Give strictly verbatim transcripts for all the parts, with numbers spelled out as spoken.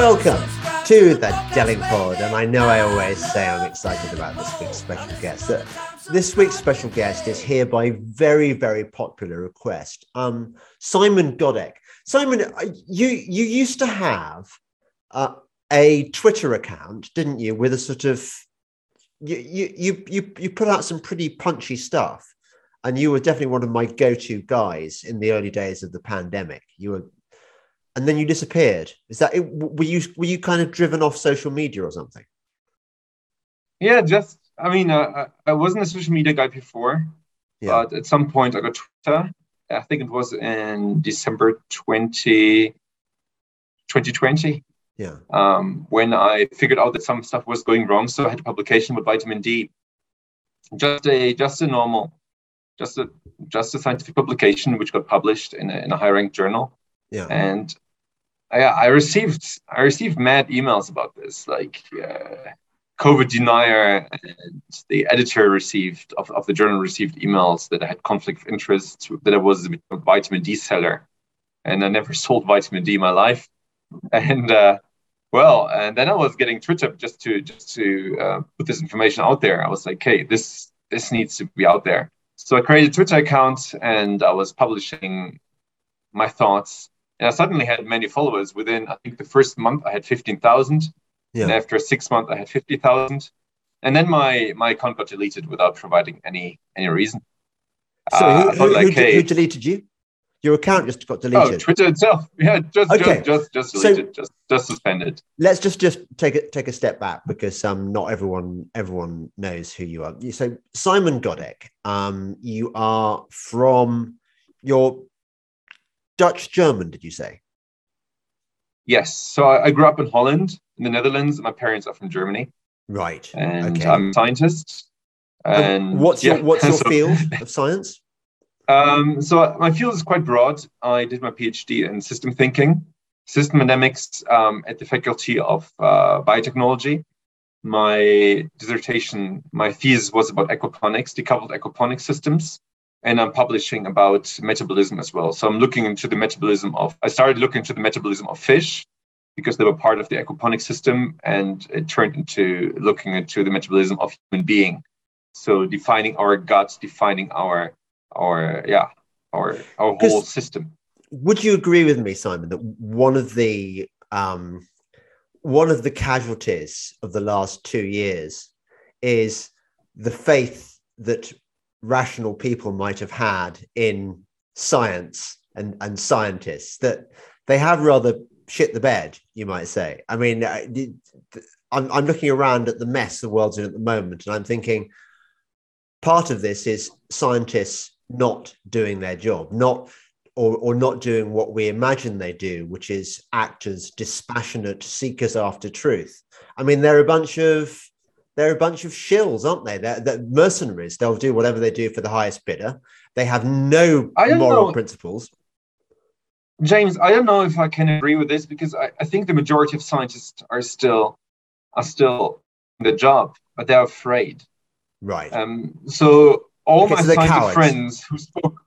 Welcome to the Delingpod, and I know I always say I'm excited about this week's special guest. Uh, this week's special guest is here by very, very popular request. Um, Simon Godek. Simon, you you used to have uh, a Twitter account, didn't you? With a sort of you you you you you put out some pretty punchy stuff, and you were definitely one of my go-to guys in the early days of the pandemic. You were. And then you disappeared. Is that it? Were you were you kind of driven off social media or something? Yeah, just I mean, uh, I wasn't a social media guy before, yeah. But at some point I got Twitter. I think it was in December twenty twenty. Yeah. Um, when I figured out that some stuff was going wrong, so I had a publication with vitamin D. Just a just a normal, just a just a scientific publication which got published in a, in a high-ranked journal. Yeah. And I, I received I received mad emails about this, like uh, COVID denier, and the editor received of, of the journal received emails that I had conflict of interest, that I was a vitamin D seller, and I never sold vitamin D in my life. And uh, well, and then I was getting Twitter just to just to uh, put this information out there. I was like, hey, this this needs to be out there. So I created a Twitter account, and I was publishing my thoughts. And I suddenly had many followers. Within, I think, the first month, I had fifteen thousand. Yeah. And after six months, I had fifty thousand. And then my, my account got deleted without providing any any reason. So uh, who, who, like, who, hey, who deleted you? Your account just got deleted? Oh, Twitter itself. Yeah, just okay. just, just, just deleted, so, just, just suspended. Let's just, just take, a, take a step back, because um, not everyone everyone knows who you are. So Simon Godek, um, you are from your... Dutch German, did you say? Yes. So I, I grew up in Holland, in the Netherlands, and my parents are from Germany. Right. And okay. I'm a scientist. And, and what's yeah. your what's your so, field of science? Um, so my field is quite broad. I did my PhD in system thinking, system dynamics um, at the Faculty of uh, Biotechnology. My dissertation, my thesis was about aquaponics, decoupled aquaponics systems. And I'm publishing about metabolism as well. So I'm looking into the metabolism of, I started looking into the metabolism of fish because they were part of the aquaponics system, and it turned into looking into the metabolism of human being. So defining our guts, defining our, our yeah, our, our whole system. Would you agree with me, Simon, that one of the, um, one of the casualties of the last two years is the faith that rational people might have had in science and, and scientists, that they have rather shit the bed, you might say? I mean, I'm, I'm looking around at the mess the world's in at the moment, and I'm thinking part of this is scientists not doing their job, not or, or not doing what we imagine they do, which is act as dispassionate seekers after truth. I mean, they're a bunch of They're a bunch of shills, aren't they? They're, they're mercenaries. They'll do whatever they do for the highest bidder. They have no moral know. principles. James, I don't know if I can agree with this, because I, I think the majority of scientists are still are still in the job, but they're afraid. Right. Um. So all okay, my so scientific friends who spoke,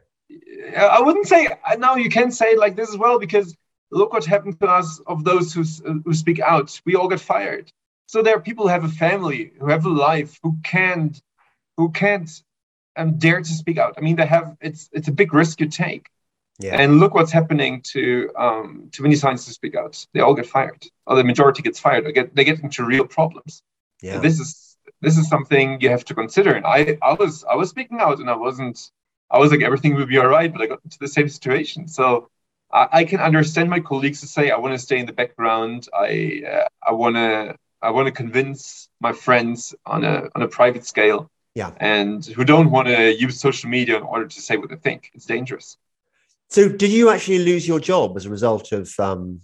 I wouldn't say. Now you can say it like this as well, because look what happened to us of those who who speak out. We all got fired. So there are people who have a family, who have a life, who can't, who can't um, dare to speak out. I mean, they have. It's it's a big risk you take. Yeah. And look what's happening to um, to many scientists speak out. They all get fired, or the majority gets fired. They get they get into real problems. Yeah. And this is this is something you have to consider. And I I was I was speaking out, and I wasn't. I was like, everything will be all right, but I got into the same situation. So I, I can understand my colleagues to say, I want to stay in the background. I uh, I want to. I want to convince my friends on a on a private scale, yeah, and who don't want to use social media in order to say what they think. It's dangerous. So, did you actually lose your job as a result of um,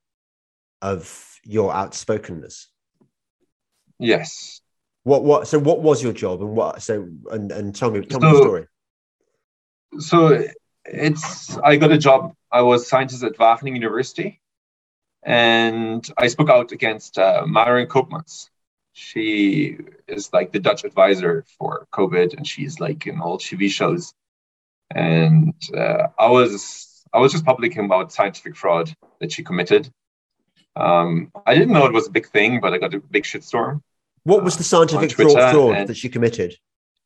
of your outspokenness? Yes. What what? So, what was your job, and what? So, and and tell me tell so, me the story. So, it's I got a job. I was scientist at Wageningen University. And I spoke out against uh, Maren Koopmans. She is like the Dutch advisor for COVID, and she's like in all T V shows. And uh, I was I was just publishing about scientific fraud that she committed. Um, I didn't know it was a big thing, but I got a big shitstorm. What was the scientific uh, Twitter, fraud and, that she committed?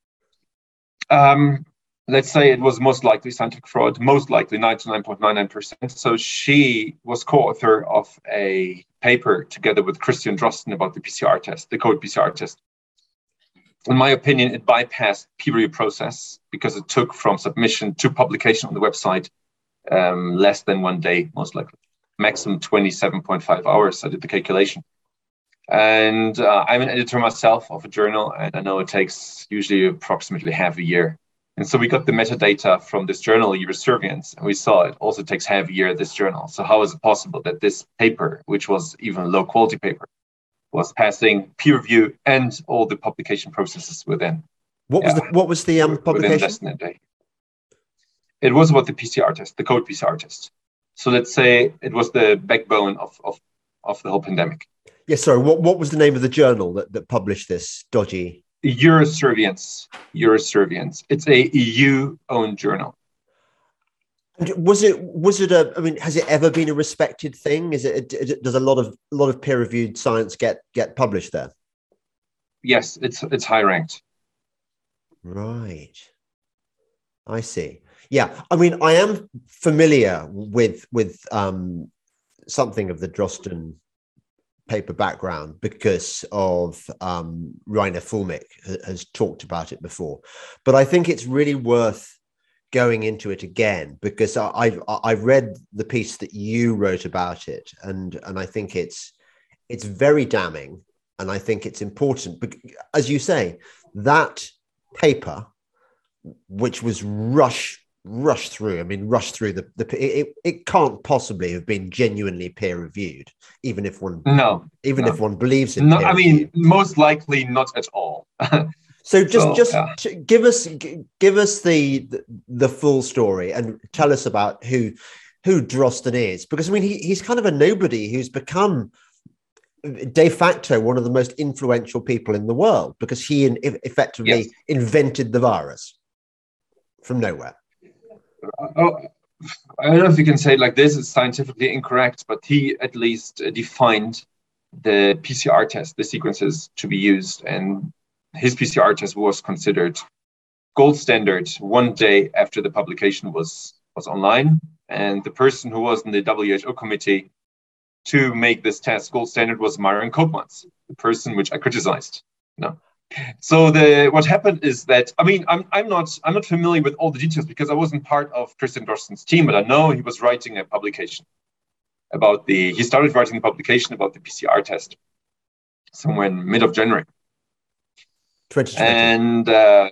Um, let's say it was most likely scientific fraud, most likely ninety-nine point nine nine percent. So she was co-author of a paper together with Christian Drosten about the P C R test, the COVID P C R test. In my opinion, it bypassed peer review process because it took from submission to publication on the website um, less than one day, most likely. Maximum twenty-seven point five hours. I did the calculation. And uh, I'm an editor myself of a journal, and I know it takes usually approximately half a year. And so we got the metadata from this journal, Eurosurveillance, and we saw it also takes half a year, this journal. So how is it possible that this paper, which was even a low quality paper, was passing peer review and all the publication processes within? What was yeah, the what was the um, publication? Within less than a day. It was about the P C R test, the COVID P C R test. So let's say it was the backbone of, of, of the whole pandemic. Yes, yeah, sorry. What, what was the name of the journal that, that published this dodgy? Eurosurveillance. Eurosurveillance. It's a E U-owned journal. And was it? Was it a? I mean, has it ever been a respected thing? Is it? Does a lot of a lot of peer-reviewed science get get published there? Yes, it's it's high ranked. Right. I see. Yeah, I mean, I am familiar with with um, something of the Drosten paper background because of um, Rainer Fulmich has talked about it before, but I think it's really worth going into it again because I, I've I read the piece that you wrote about it, and and I think it's it's very damning, and I think it's important. But as you say, that paper, which was rush. rushed through. I mean, rushed through the the. It, it can't possibly have been genuinely peer reviewed, even if one no, even no. if one believes in. No, I mean, most likely not at all. So just so, just yeah. give us give us the, the the full story and tell us about who who Drosten is, because I mean he he's kind of a nobody who's become de facto one of the most influential people in the world because he in, effectively yes. invented the virus from nowhere. Oh, I don't know if you can say it like this, it's scientifically incorrect, but he at least uh, defined the P C R test, the sequences to be used, and his P C R test was considered gold standard one day after the publication was, was online. And the person who was in the W H O committee to make this test gold standard was Myron Koopmans, the person which I criticized. No. So the what happened is that I mean I'm I'm not I'm not familiar with all the details because I wasn't part of Christian Drosten's team, but I know he was writing a publication about the he started writing a publication about the P C R test somewhere in mid of January. twenty twenty And uh,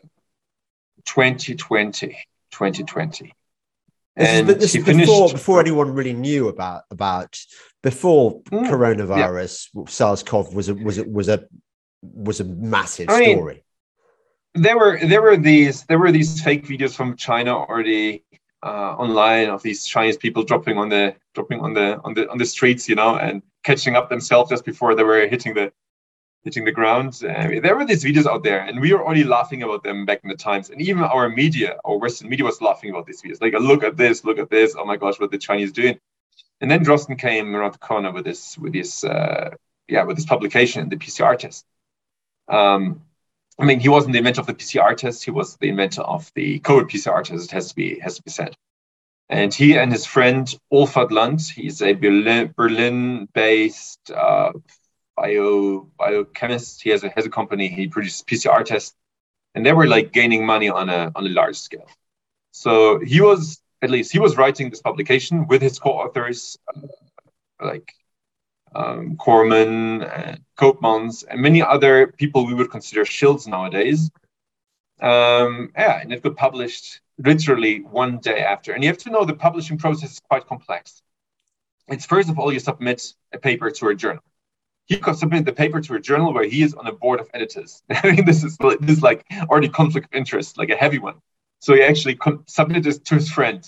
twenty twenty, twenty twenty. This and is, this he is finished before before anyone really knew about about before mm, coronavirus yeah. SARS-CoV was a was a was a was a massive I mean, story. There were there were these there were these fake videos from China already uh, online of these Chinese people dropping on the dropping on the on the on the streets, you know, and catching up themselves just before they were hitting the hitting the ground. I mean, there were these videos out there, and we were already laughing about them back in the times. And even our media, our Western media, was laughing about these videos. Like, look at this, look at this. Oh my gosh, what the Chinese doing? And then Drosten came around the corner with this with this uh, yeah with this publication, the P C R test. Um, I mean, he wasn't the inventor of the P C R test. He was the inventor of the COVID P C R test. It has to be has to be said. And he and his friend Olfert Lund, he's a Berlin, Berlin-based uh, bio biochemist. He has a has a company. He produces P C R tests, and they were like gaining money on a on a large scale. So he was at least he was writing this publication with his co-authors, uh, like. Um, Corman, uh, Koopmans, and many other people we would consider shills nowadays. Um, yeah, and it got published literally one day after. And you have to know the publishing process is quite complex. It's first of all, you submit a paper to a journal. He could submit the paper to a journal where he is on a board of editors. I mean, this is, this is like already conflict of interest, like a heavy one. So he actually con- submitted this to his friend.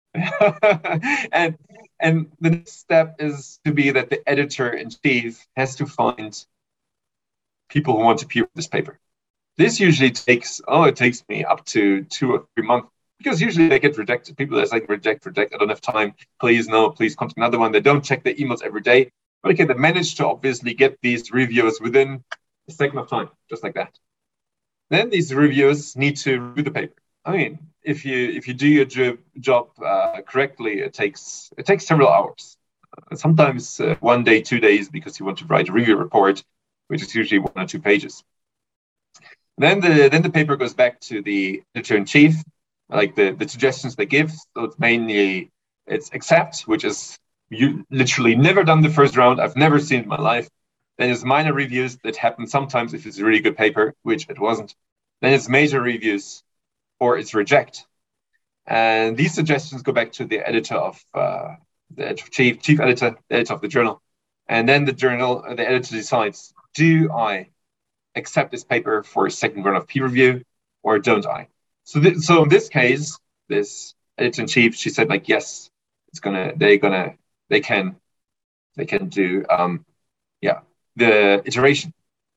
and and the next step is to be that the editor-in-chief has to find people who want to peer this paper. This usually takes, oh, it takes me up to two or three months because usually they get rejected. People are like, reject, reject, I don't have time. Please, no, please contact another one. They don't check their emails every day. But okay, they managed to obviously get these reviewers within a second of time, just like that. Then these reviewers need to review the paper. I mean, if you if you do your job job uh, correctly, it takes it takes several hours. Uh, sometimes uh, one day, two days, because you want to write a review report, which is usually one or two pages. Then the then the paper goes back to the editor-in-chief, like the, the suggestions they give. So it's mainly it's accept, which is you literally never done the first round. I've never seen it in my life. Then it's minor reviews that happen sometimes if it's a really good paper, which it wasn't. Then it's major reviews, or it's reject. And these suggestions go back to the editor of uh, the chief chief editor, the editor of the journal, and then the journal, the editor decides: do I accept this paper for a second round of peer review, or don't I? So, th- so in this case, this editor in chief, she said like, yes, it's gonna, they're gonna, they can, they can do, um, yeah, the iteration.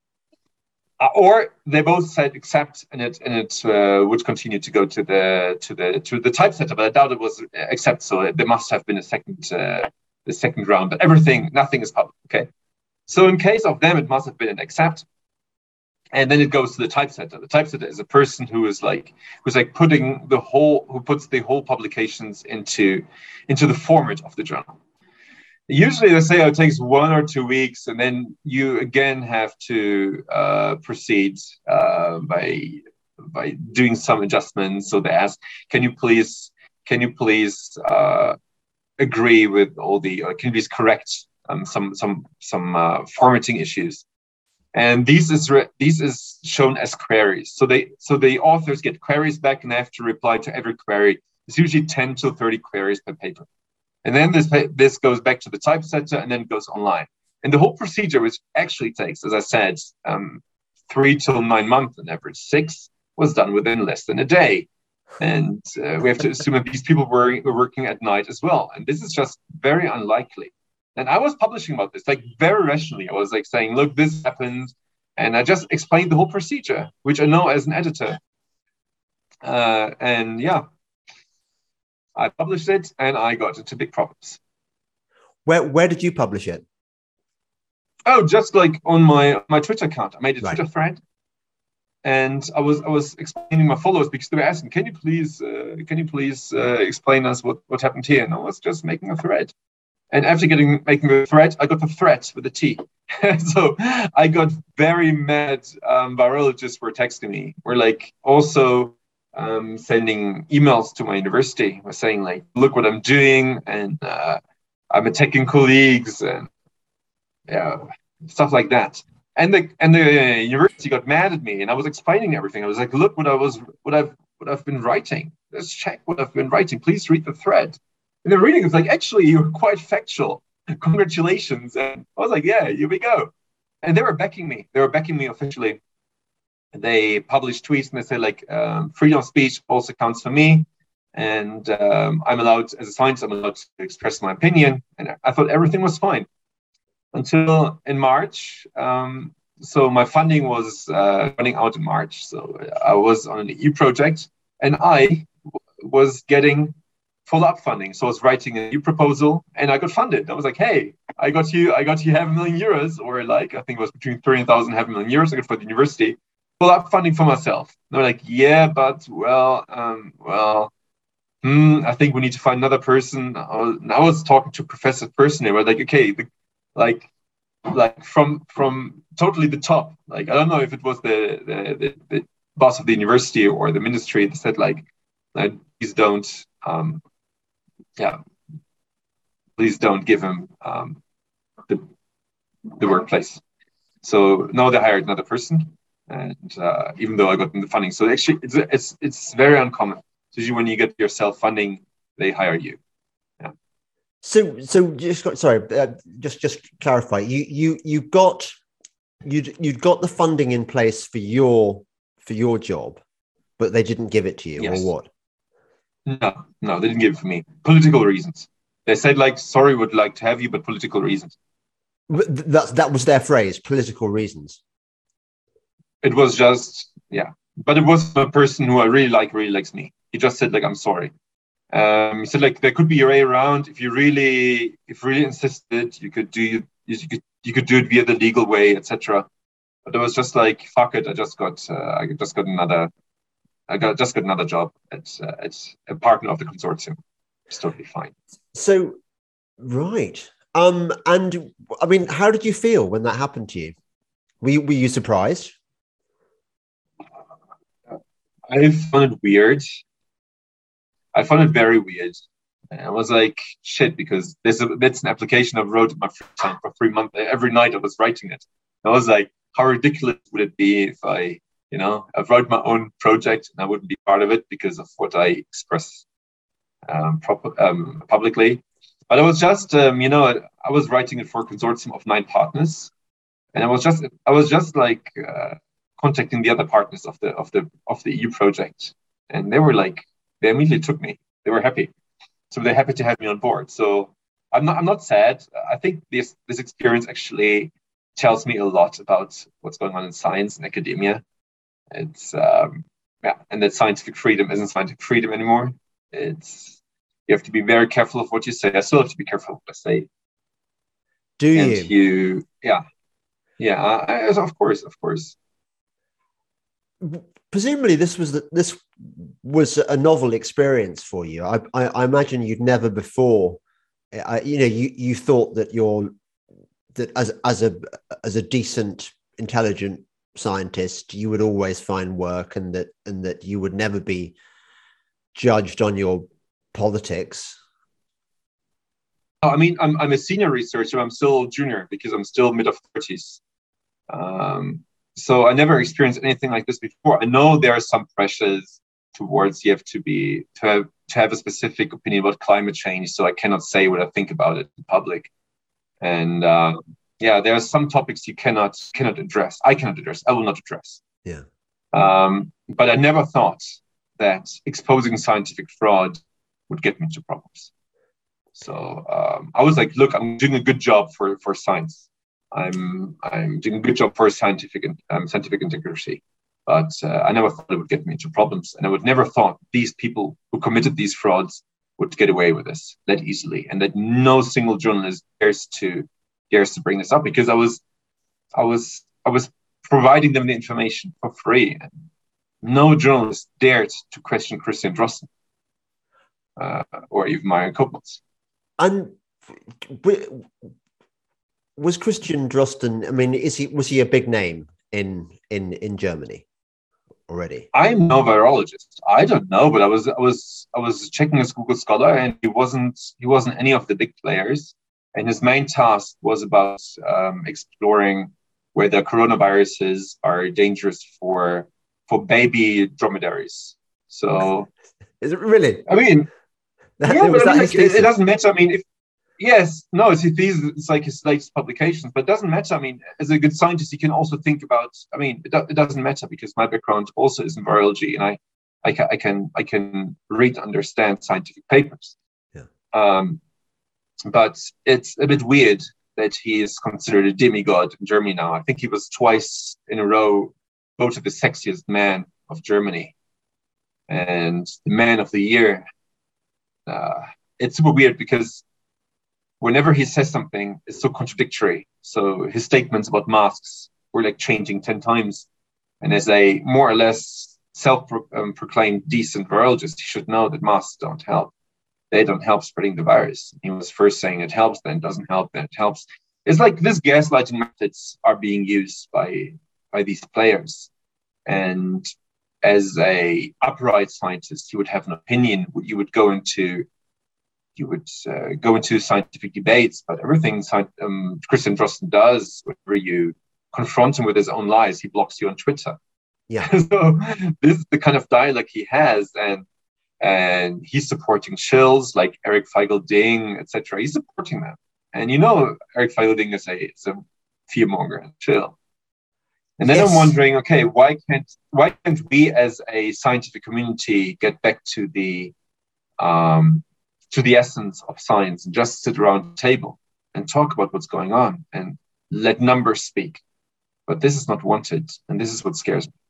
Uh, or they both said accept, and it and it uh, would continue to go to the to the to the typesetter, but I doubt it was accept. So there must have been a second uh, the second round. But everything, nothing is public. Okay. So in case of them, it must have been an accept, and then it goes to the typesetter. The typesetter is a person who is like who's like putting the whole who puts the whole publications into into the format of the journal. Usually they say, oh, it takes one or two weeks, and then you again have to uh, proceed uh, by by doing some adjustments. So they ask, can you please can you please uh, agree with all the, or can you please correct um, some some some uh, formatting issues? And these is re- these is shown as queries. So they so the authors get queries back, and they have to reply to every query. It's usually ten to thirty queries per paper. And then this this goes back to the typesetter, and then goes online. And the whole procedure, which actually takes, as I said, um, three till nine months on average, six, was done within less than a day. And uh, we have to assume that these people were, were working at night as well. And this is just very unlikely. And I was publishing about this, like very rationally. I was like saying, look, this happened. And I just explained the whole procedure, which I know as an editor. Uh, and yeah. I published it, and I got into big problems. Where where did you publish it? Oh, just like on my my Twitter account. I made a right. Twitter thread, and I was I was explaining my followers because they were asking, "Can you please uh, can you please uh, explain us what, what happened here?" And I was just making a thread. And after getting making the thread, I got the threat with a T. So I got very mad. Um, virologists were texting me. We're like also. Um, sending emails to my university, was saying like, "Look what I'm doing, and uh, I'm attacking colleagues, and yeah, stuff like that." And the and the university got mad at me, and I was explaining everything. I was like, "Look what I was, what I've, what I've been writing. Let's check what I've been writing. Please read the thread." And the reading is like, "Actually, you're quite factual. Congratulations!" And I was like, "Yeah, here we go." And they were backing me. They were backing me officially. They published tweets and they say like um, freedom of speech also counts for me, and um, I'm allowed as a scientist, I'm allowed to express my opinion, and I thought everything was fine until in March. Um, so my funding was uh, running out in March, so I was on an E U project, and I w- was getting follow-up funding. So I was writing a new proposal, and I got funded. I was like, "Hey, I got you, I got you half a million euros, or like I think it was between thirty thousand and half a million euros I got for the university." Up funding for myself. And they're like, yeah, but well, um, well, hmm, I think we need to find another person. I was, I was talking to Professor personally. We're like, okay, the, like, like from from totally the top. Like, I don't know if it was the the, the, the boss of the university or the ministry that said like, please don't, um, yeah, please don't give him um, the the workplace. So now they hired another person. And uh, even though I got the funding, so actually it's it's it's very uncommon. Usually when you get your self funding, they hire you. Yeah. So so just got, sorry, uh, just just clarify. You you you got you you got the funding in place for your for your job, but they didn't give it to you, yes. Or what? No, no, they didn't give it for me. Political reasons. They said like, sorry, would like to have you, but political reasons. That's that was their phrase, political reasons. It was just, yeah. But it was a person who I really like, really likes me. He just said, like, I'm sorry. Um, he said, like, there could be a way around. If you really, if you really insisted, you could do you could you could do it via the legal way, et cetera. But it was just like, fuck it. I just got uh, I just got another I got just got another job at uh, at a partner of the consortium. It's totally fine. So, right. Um, and I mean, how did you feel when that happened to you? Were you, were you surprised? I found it weird. I found it very weird. I was like, shit, because this that's an application I wrote in my free time for three months. Every night I was writing it. I was like, how ridiculous would it be if I, you know, I wrote my own project and I wouldn't be part of it because of what I express um, prop- um, publicly. But I was just, um, you know, I was writing it for a consortium of nine partners, and I was just, I was just like uh, contacting the other partners of the of the of the E U project, and they were like, they immediately took me. They were happy. So they're happy to have me on board. So I'm not I'm not sad. I think this this experience actually tells me a lot about what's going on in science and academia. It's um, yeah, and that scientific freedom isn't scientific freedom anymore. It's you have to be very careful of what you say. I still have to be careful of what I say. Do you? And you, yeah, yeah. I, of course, of course. Presumably, this was the, this was a novel experience for you. I, I, I imagine you'd never before, uh, you know, you, you thought that you're that as as a as a decent, intelligent scientist, you would always find work, and that and that you would never be judged on your politics. I mean, I'm I'm a senior researcher. I'm still junior because I'm still mid of thirties. Um, So I never experienced anything like this before. I know there are some pressures towards you have to be to have to have a specific opinion about climate change. So I cannot say what I think about it in public. And uh, yeah, there are some topics you cannot cannot address. I cannot address. I will not address. Yeah. Um, but I never thought that exposing scientific fraud would get me into problems. So um, I was like, look, I'm doing a good job for for science. I'm I'm doing a good job for scientific um, scientific integrity, but uh, I never thought it would get me into problems, and I would never thought these people who committed these frauds would get away with this that easily, and that no single journalist dares to dares to bring this up because I was I was I was providing them the information for free, and no journalist dared to question Christian Drosten uh, or even Marion Koopmans. And was Christian Drosten, I mean, is he was he a big name in in in Germany already? I'm no virologist. I don't know, but I was I was I was checking his Google Scholar, and he wasn't he wasn't any of the big players. And his main task was about um, exploring whether coronaviruses are dangerous for for baby dromedaries. So, is it really? I mean, that, yeah, but I mean, like, it, it doesn't matter. I mean, if Yes, no, it's his thesis, it's like his latest publications, but it doesn't matter. I mean, as a good scientist, you can also think about, I mean, it, do, it doesn't matter because my background also is in virology, and I, I, ca- I can I can read and understand scientific papers. Yeah. Um, but it's a bit weird that he is considered a demigod in Germany now. I think he was twice in a row voted the sexiest man of Germany and the man of the year. Uh, it's super weird because whenever he says something, it's so contradictory. So his statements about masks were like changing ten times. And as a more or less self-proclaimed decent virologist, he should know that masks don't help. They don't help spreading the virus. He was first saying it helps, then it doesn't help, then it helps. It's like this gaslighting methods are being used by, by these players. And as a upright scientist, you would have an opinion. You would go into you would uh, go into scientific debates, but everything um, Christian Drosten does, whenever you confront him with his own lies, he blocks you on Twitter. Yeah. So this is the kind of dialogue he has, and and he's supporting shills like Eric Feigl-Ding, et cetera. He's supporting them, and you know Eric Feigl-Ding is a is a fearmonger and shill. And then yes. I'm wondering, okay, why can't why can't we as a scientific community get back to the um, to the essence of science and just sit around the table and talk about what's going on and let numbers speak? But this is not wanted, and this is what scares me.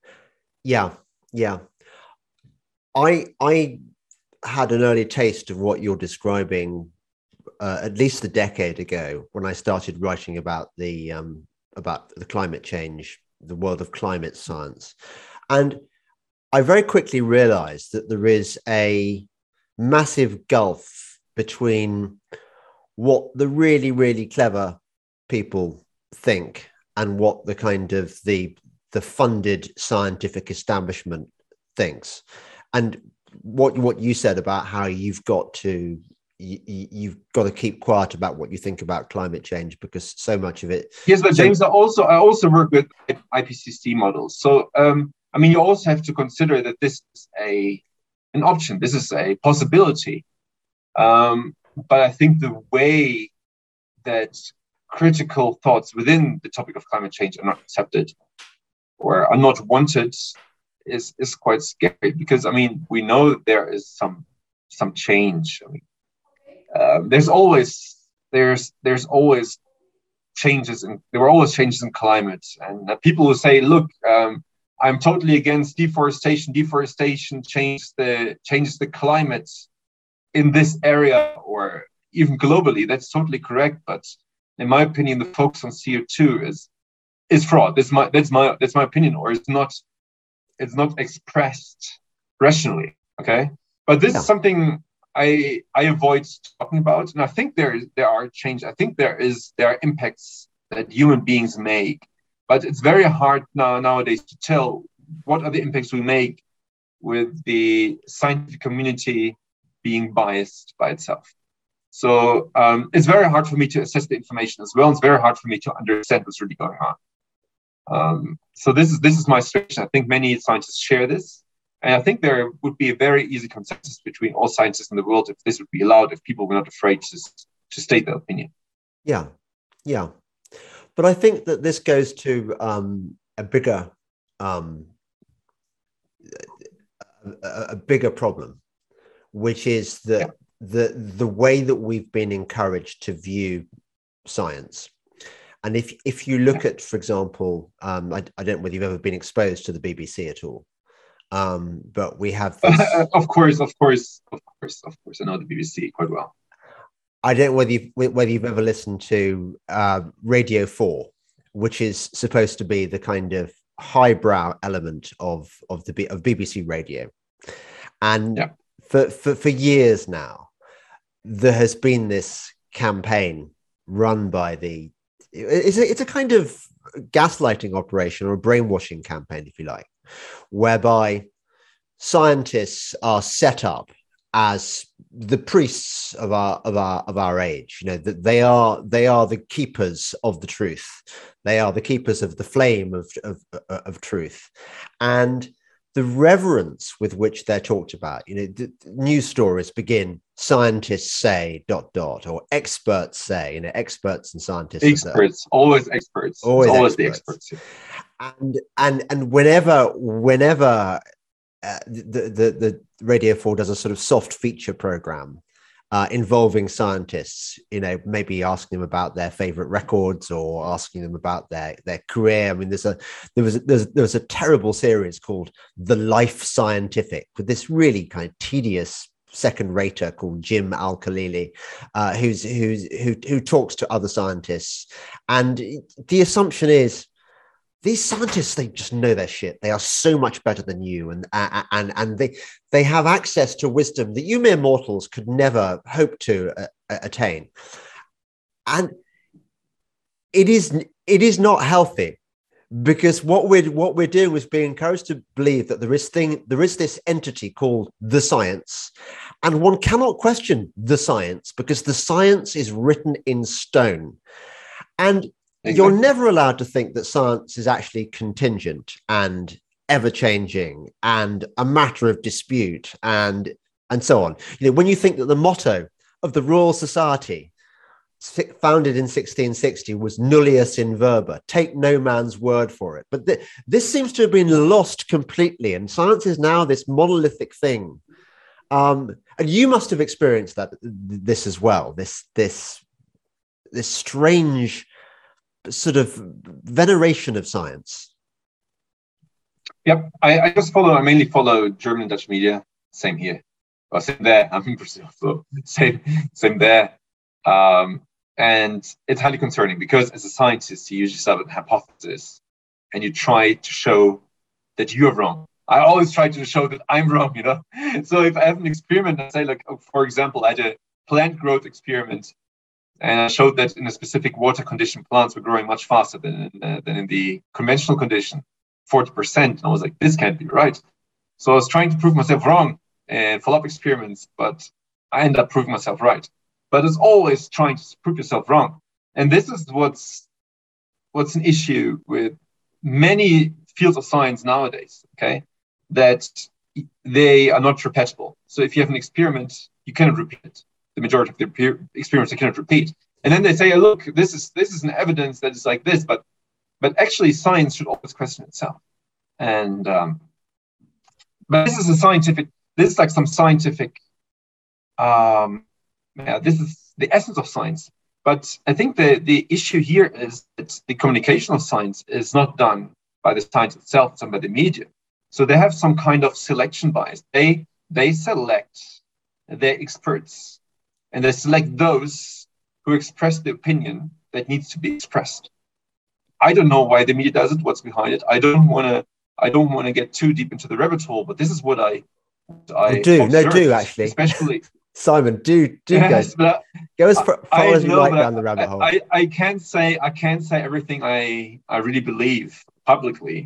Yeah, yeah. I I had an early taste of what you're describing uh, at least a decade ago when I started writing about the um, about the climate change, the world of climate science, and I very quickly realized that there is a massive gulf between what the really, really clever people think and what the kind of the the funded scientific establishment thinks. And what what you said about how you've got to you, you've got to keep quiet about what you think about climate change because so much of it. Yes, but so, James, I also I also work with I P C C models. So um, I mean, you also have to consider that this is a an option. This is a possibility. Um, but I think the way that critical thoughts within the topic of climate change are not accepted or are not wanted is is quite scary, because I mean we know that there is some some change. I mean, uh, there's always there's there's always changes in there were always changes in climate, and uh, people who say, look, um, I'm totally against deforestation. Deforestation changes the changes the climate in this area or even globally. That's totally correct, but in my opinion, the focus on C O two is is fraud. That's my that's my that's my opinion, or it's not it's not expressed rationally. Okay, but this yeah. is something I I avoid talking about, and I think there there are changes. I think there is there are impacts that human beings make, but it's very hard now nowadays to tell what are the impacts we make with the scientific community being biased by itself. So um, it's very hard for me to assess the information as well. It's very hard for me to understand what's really going on. Um, so this is this is my situation. I think many scientists share this. And I think there would be a very easy consensus between all scientists in the world if this would be allowed, if people were not afraid to, to state their opinion. Yeah, yeah. But I think that this goes to um, a bigger um, a, a bigger problem, which is that yeah. the the way that we've been encouraged to view science. And if if you look yeah. at, for example, um, I, I don't know whether you've ever been exposed to the B B C at all. Um, but we have this. Uh, of course, of course, of course, of course. I know the B B C quite well. I don't know whether you've, whether you've ever listened to uh, Radio four, which is supposed to be the kind of highbrow element of of the of B B C Radio, and yeah. for, for for years now, there has been this campaign run by the. It's a, it's a kind of gaslighting operation or a brainwashing campaign, if you like, whereby scientists are set up as the priests of our of our of our age. You know, that they are they are the keepers of the truth. They are the keepers of the flame of of, of truth, and the reverence with which they're talked about. You know, the news stories begin, scientists say dot dot, or experts say. You know, experts and scientists. Experts, always experts. Always, always experts. the experts. And and and whenever whenever uh, the, the the Radio four does a sort of soft feature program uh, involving scientists, you know, maybe asking them about their favorite records or asking them about their their career. I mean, there's a there was a, there's there was a terrible series called The Life Scientific with this really kind of tedious second rater called Jim Al-Khalili, uh, who's who's who who talks to other scientists, and the assumption is, these scientists, they just know their shit. They are so much better than you, and uh, and and they they have access to wisdom that you mere mortals could never hope to uh, attain. And it is it is not healthy, because what we're what we're doing is being encouraged to believe that there is thing there is this entity called the science, and one cannot question the science because the science is written in stone, and you're never allowed to think that science is actually contingent and ever-changing and a matter of dispute and and so on. You know, when you think that the motto of the Royal Society, founded in sixteen sixty, was nullius in verba, take no man's word for it. But th- this seems to have been lost completely, and science is now this monolithic thing. Um, and you must have experienced that this as well. This this this strange sort of veneration of science. Yep, I, I just follow. I mainly follow German and Dutch media. Same here. Well, same there. I'm in Brazil, so same, same there. Um, and it's highly concerning because as a scientist, you usually start with a hypothesis and you try to show that you're wrong. I always try to show that I'm wrong, you know? So if I have an experiment, I say like, for example, I had a plant growth experiment and I showed that in a specific water condition, plants were growing much faster than in, uh, than in the conventional condition, forty percent. And I was like, this can't be right. So I was trying to prove myself wrong and follow-up experiments, but I ended up proving myself right. But it's always trying to prove yourself wrong. And this is what's what's an issue with many fields of science nowadays, okay? That they are not repeatable. So if you have an experiment, you cannot repeat it. The majority of the experiments you cannot repeat. And then they say, oh, look, this is this is an evidence that is like this, but but actually science should always question itself. And um, but this is a scientific, this is like some scientific um yeah, this is the essence of science. But I think the, the issue here is that the communication of science is not done by the science itself, it's done by the media. So they have some kind of selection bias. They they select their experts and they select those who express the opinion that needs to be expressed. I don't know why the media does it, what's behind it. I don't want to I don't want to get too deep into the rabbit hole, but this is what I I oh, do observed, no do actually especially Simon, do do yes, go, but go as far, far I as you know, like but down the rabbit I, hole. I, I can't say I can't say everything I, I really believe publicly,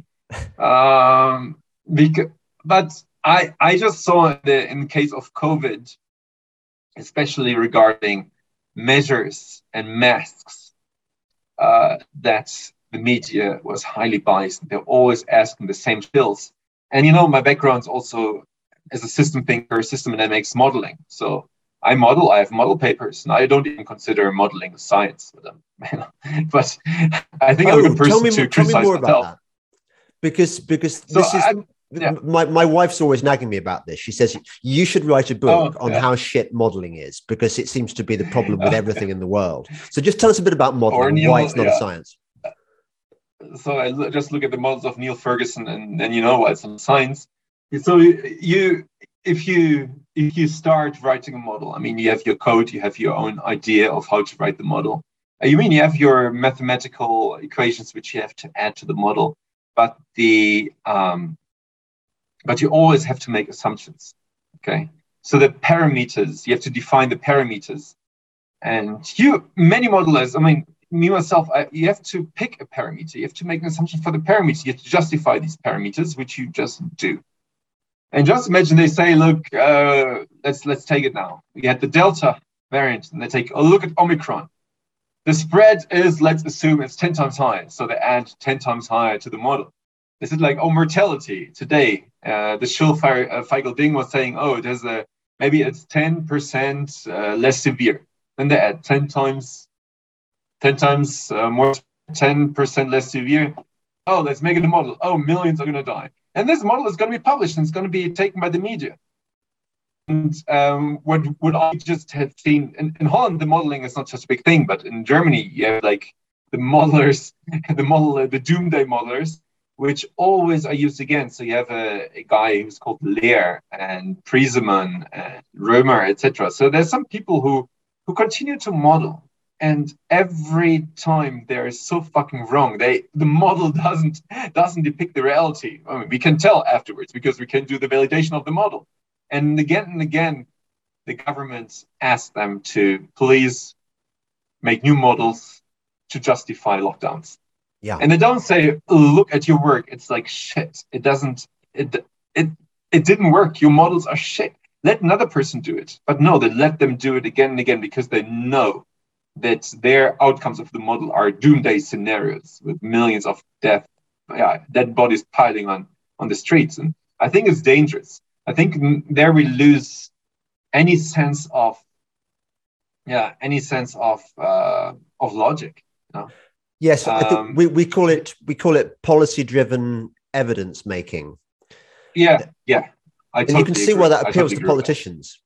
um, because but I I just saw in the in the case of COVID, especially regarding measures and masks, uh, that the media was highly biased. They're always asking the same skills, and you know my background's also as a system thinker, system dynamics modeling. So I model, I have model papers, and I don't even consider modeling science with them. But I think oh, I'm a good person tell me, to tell criticize me more myself. about that. Because because So this is I'm, yeah. my, my wife's always nagging me about this. She says you should write a book Oh, on yeah. how shit modeling is, because it seems to be the problem with everything in the world. So just tell us a bit about modeling and Neil, why it's not yeah. a science. So I l- just look at the models of Neil Ferguson, and then you know why it's not science. So you, if you if you start writing a model, I mean, you have your code, you have your own idea of how to write the model. You mean you have your mathematical equations which you have to add to the model, but the um, but you always have to make assumptions. Okay, so the parameters, you have to define the parameters, and you many modelers, I mean, me myself, I, you have to pick a parameter, you have to make an assumption for the parameter, you have to justify these parameters, which you just do. And just imagine they say, look, uh, let's let's take it now. You had the Delta variant, and they take a look at Omicron. The spread is, let's assume it's ten times higher. So they add ten times higher to the model. This is like, oh, mortality today. Uh, the Schulfeigel uh, Feigl Ding was saying, oh, there's a, maybe it's ten percent uh, less severe. Then they add ten times, ten times uh, more, ten percent less severe. Oh, let's make it a model. Oh, millions are going to die. And this model is going to be published and it's going to be taken by the media. And um, what, what I just have seen, in, in Holland, the modeling is not such a big thing, but in Germany, you have like the modelers, the model, the doomsday modelers, which always are used again. So you have a, a guy who's called Lehr and Priesemann and Römer, et cetera. So there's some people who, who continue to model. And every time they're so fucking wrong. They the model doesn't doesn't depict the reality. I mean, we can tell afterwards because we can do the validation of the model. And again and again, the governments ask them to please make new models to justify lockdowns. Yeah. And they don't say, look at your work. It's like shit. It doesn't. It it it didn't work. Your models are shit. Let another person do it. But no, they let them do it again and again because they know that their outcomes of the model are doomsday scenarios with millions of death, yeah, dead bodies piling on, on the streets. And I think it's dangerous. I think there we lose any sense of, yeah, any sense of uh, of logic. You know? Yes, um, I think we, we call it we call it policy-driven evidence making. Yeah, yeah. I and totally you can see agree. why that I appeals totally to politicians.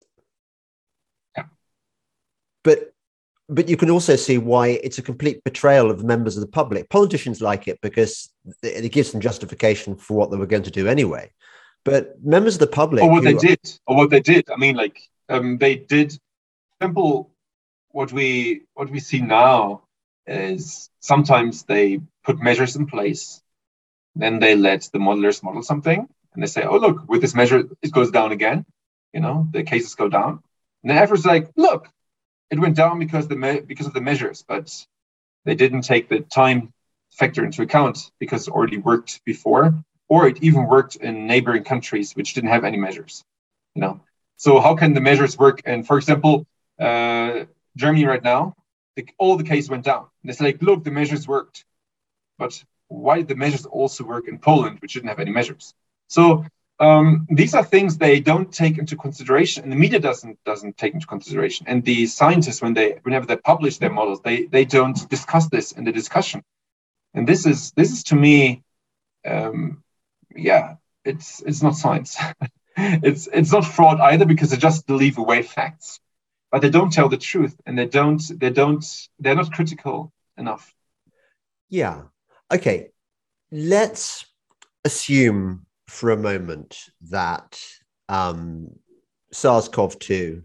Yeah. But But you can also see why it's a complete betrayal of members of the public. Politicians like it because it gives them justification for what they were going to do anyway. But members of the public... Or what who, they did. Or what they did. I mean, like, um, they did... Example, what we what we see now is sometimes they put measures in place, then they let the modelers model something, and they say, oh, look, with this measure, it goes down again. You know, the cases go down. And then everyone's like, look, it went down because the me- because of the measures, but they didn't take the time factor into account because it already worked before, or it even worked in neighboring countries which didn't have any measures. You know, so how can the measures work? And for example, uh, Germany right now, the, all the cases went down. And it's like, look, the measures worked, but why did the measures also work in Poland, which didn't have any measures? So um, these are things they don't take into consideration, and the media doesn't doesn't take into consideration. And the scientists, when they whenever they publish their models, they they don't discuss this in the discussion. And this is this is to me, um, yeah, it's it's not science. it's it's not fraud either, because they just leave away facts, but they don't tell the truth, and they don't they don't they're not critical enough. Yeah. Okay. Let's assume for a moment that um, SARS-CoV two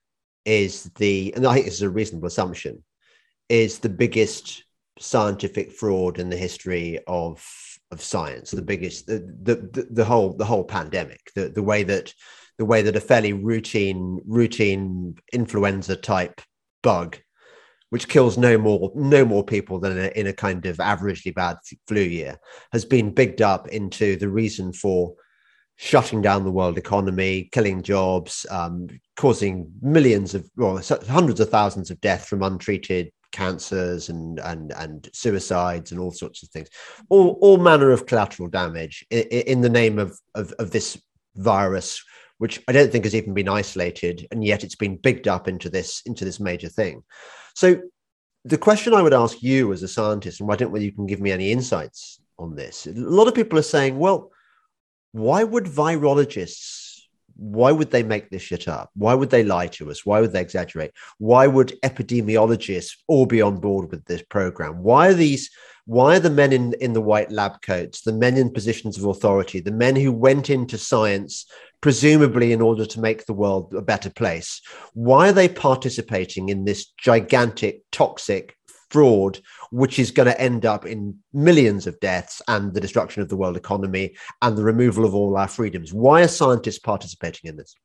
is the, and I think this is a reasonable assumption, is the biggest scientific fraud in the history of of science. The biggest, the the the whole the whole pandemic, the the way that the way that a fairly routine routine influenza type bug, which kills no more no more people than in a, in a kind of averagely bad flu year, has been bigged up into the reason for shutting down the world economy, killing jobs, um, causing millions of, well, hundreds of thousands of deaths from untreated cancers and and and suicides and all sorts of things, all all manner of collateral damage in, in the name of, of of this virus, which I don't think has even been isolated, and yet it's been bigged up into this into this major thing. So the question I would ask you as a scientist, and I don't know whether you can give me any insights on this. A lot of people are saying, well, why would virologists, why would they make this shit up? Why would they lie to us? Why would they exaggerate? Why would epidemiologists all be on board with this program? Why are these, why are the men in, in the white lab coats, the men in positions of authority, the men who went into science presumably in order to make the world a better place, why are they participating in this gigantic, toxic fraud, which is going to end up in millions of deaths and the destruction of the world economy and the removal of all our freedoms? Why are scientists participating in this?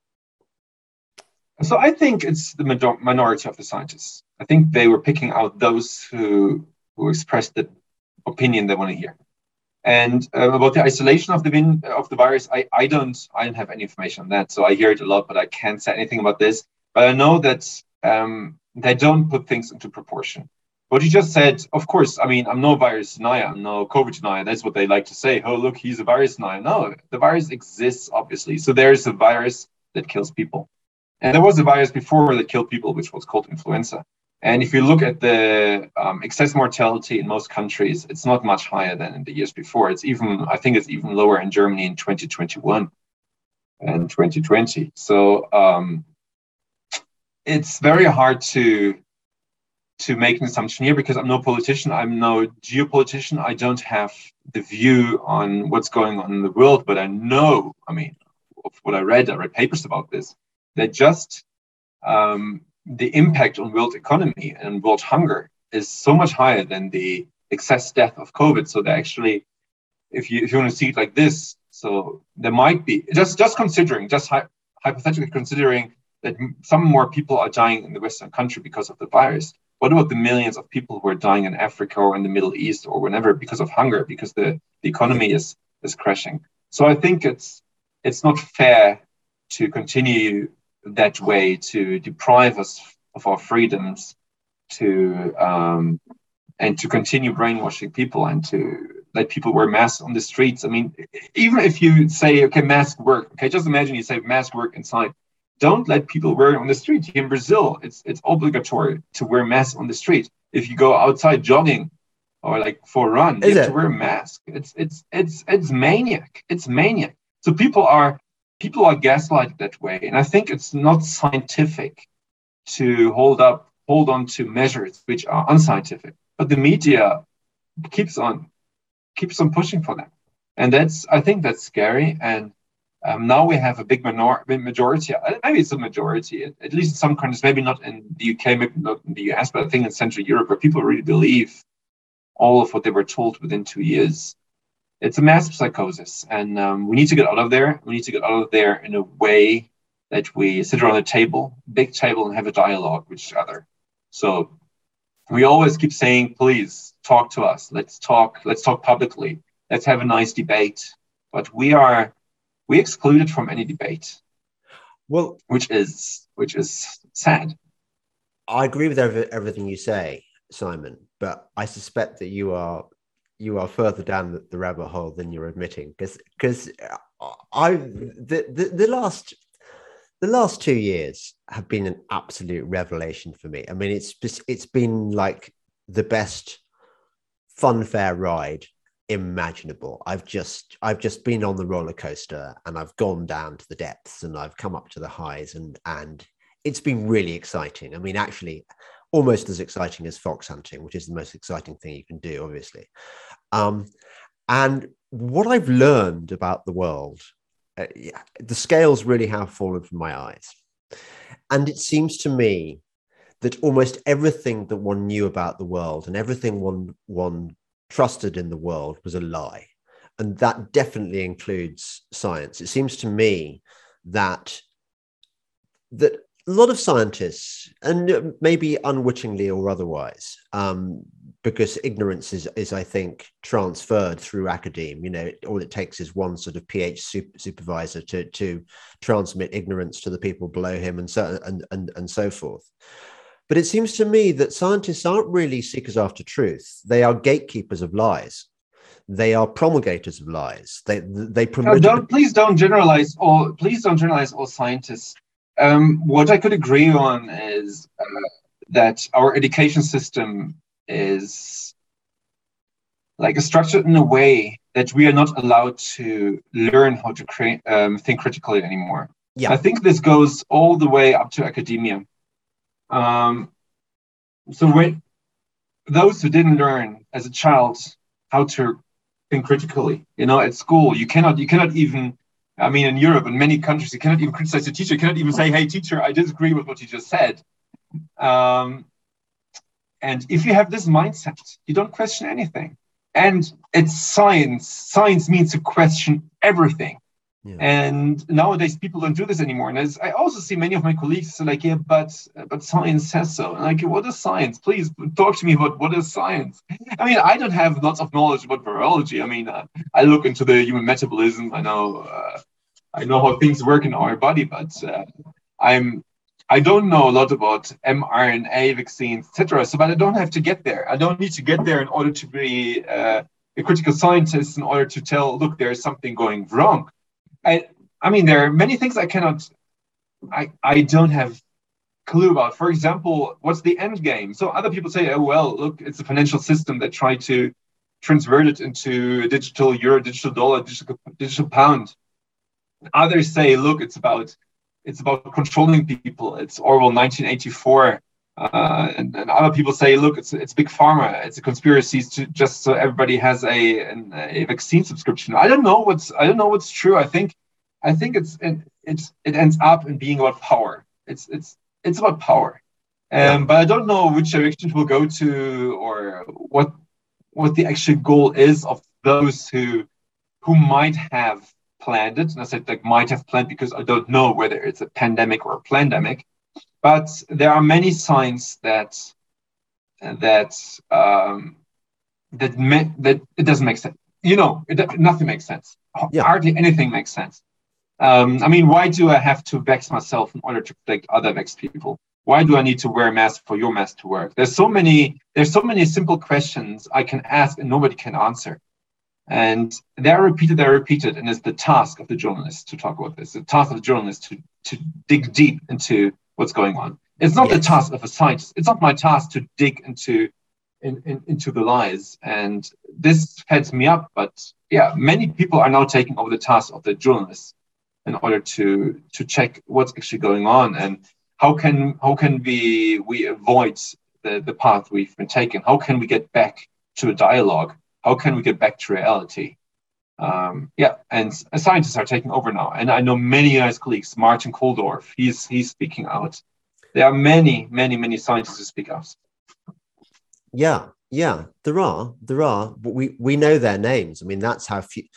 So I think it's the minority of the scientists. I think they were picking out those who who expressed the opinion they want to hear. And uh, about the isolation of the vin- of the virus, I, I don't I don't have any information on that. So I hear it a lot, but I can't say anything about this. But I know that um, they don't put things into proportion. What you just said, of course, I mean, I'm no virus denier, I'm no COVID denier. That's what they like to say. Oh, look, he's a virus denier. No, the virus exists, obviously. So there's a virus that kills people. And there was a virus before that killed people, which was called influenza. And if you look at the um, excess mortality in most countries, it's not much higher than in the years before. It's even, I think it's even lower in Germany in twenty twenty-one and twenty twenty. So um, it's very hard to to make an assumption here, because I'm no politician, I'm no geopolitician. I don't have the view on what's going on in the world, but I know, I mean, of what I read, I read papers about this, that just um, the impact on world economy and world hunger is so much higher than the excess death of COVID. So they actually, if you if you want to see it like this, so there might be, just, just considering, just hy- hypothetically considering that some more people are dying in the Western country because of the virus. What about the millions of people who are dying in Africa or in the Middle East or whenever because of hunger, because the, the economy is is crashing? So I think it's it's not fair to continue that way, to deprive us of our freedoms, to um, and to continue brainwashing people and to let people wear masks on the streets. I mean, even if you say, okay, mask work, okay, just imagine you say mask work inside. Don't let people wear it on the street. Here in Brazil, it's it's obligatory to wear masks on the street. If you go outside jogging or like for a run, Is you have it? to wear a mask. It's it's it's it's maniac. It's maniac. So people are people are gaslighted that way, and I think it's not scientific to hold up hold on to measures which are unscientific. But the media keeps on keeps on pushing for them, and that's I think that's scary. And Um, now we have a big minor- majority, maybe it's a majority, at, at least in some countries, maybe not in the U K, maybe not in the U S, but I think in Central Europe, where people really believe all of what they were told within two years. It's a mass psychosis, and um, we need to get out of there. We need to get out of there in a way that we sit around a table, big table, and have a dialogue with each other. So we always keep saying, please talk to us. Let's talk. Let's talk publicly. Let's have a nice debate. But we are we excluded from any debate. Well, which is which is sad. I agree with every, everything you say, Simon, but I suspect that you are you are further down the, the rabbit hole than you're admitting, because because I the, the the last the last two years have been an absolute revelation for me. I mean, it's just, it's been like the best funfair ride imaginable. I've just I've just been on the roller coaster, and I've gone down to the depths, and I've come up to the highs, and and it's been really exciting. I mean, actually, almost as exciting as fox hunting, which is the most exciting thing you can do, obviously. Um, and what I've learned about the world, uh, yeah, the scales really have fallen from my eyes. And it seems to me that almost everything that one knew about the world and everything one one trusted in the world was a lie. And that definitely includes science. It seems to me that that a lot of scientists, and maybe unwittingly or otherwise, um, because ignorance is, is, I think, transferred through academia. You know, all it takes is one sort of PhD super, supervisor to, to transmit ignorance to the people below him, and so and, and, and so forth. But it seems to me that scientists aren't really seekers after truth. They are gatekeepers of lies. They are promulgators of lies. They they promote. No, don't, please don't generalize all. Please don't generalize all scientists. Um, what I could agree on is uh, that our education system is like structured in a way that we are not allowed to learn how to create, um, think critically anymore. Yeah. I think this goes all the way up to academia. Um, so when those who didn't learn as a child how to think critically, you know, at school, you cannot, you cannot even, I mean, in Europe, in many countries, you cannot even criticize the teacher. You cannot even say, hey, teacher, I disagree with what you just said. Um, and if you have this mindset, you don't question anything. And it's science. Science means to question everything. Yeah. And nowadays, people don't do this anymore. And as I also see many of my colleagues are like, yeah, but but science says so. And like, what is science? Please talk to me about what is science. I mean, I don't have lots of knowledge about virology. I mean, uh, I look into the human metabolism. I know uh, I know how things work in our body, but uh, I'm I don't know a lot about mRNA vaccines, et cetera. So, but I don't have to get there. I don't need to get there in order to be uh, a critical scientist, in order to tell, look, there's something going wrong. I, I mean, there are many things I cannot, I, I don't have clue about. For example, what's the end game? So other people say, oh, well, look, it's a financial system that tried to transvert it into a digital euro, digital dollar, digital, digital pound. Others say, look, it's about, it's about controlling people. It's Orwell nineteen eighty-four. Uh, and, and other people say, look, it's it's big pharma. It's a conspiracy to just so everybody has a an, a vaccine subscription. I don't know what's I don't know what's true. I think I think it's it it's it ends up in being about power. It's it's it's about power, um, yeah. But I don't know which direction it will go to, or what what the actual goal is of those who who might have planned it. And I said like might have planned because I don't know whether it's a pandemic or a plandemic. But there are many signs that that um, that me, that it doesn't make sense. You know, it, nothing makes sense. Yeah. Hardly anything makes sense. Um, I mean, why do I have to vex myself in order to protect other vexed people? Why do I need to wear a mask for your mask to work? There's so many. There's so many simple questions I can ask and nobody can answer. And they're repeated. They're repeated, and it's the task of the journalist to talk about this. The task of the journalist to to dig deep into what's going on. It's not yes. the task of a scientist. It's not my task to dig into in, in, into the lies. And this heads me up. But yeah, many people are now taking over the task of the journalists in order to to check what's actually going on and how can how can we we avoid the, the path we've been taking? How can we get back to a dialogue? How can we get back to reality? Um, yeah, and scientists are taking over now. And I know many nice colleagues. Martin Kulldorff, he's he's speaking out. There are many, many, many scientists who speak out. Yeah, yeah, there are, there are, but we we know their names. I mean, that's how few.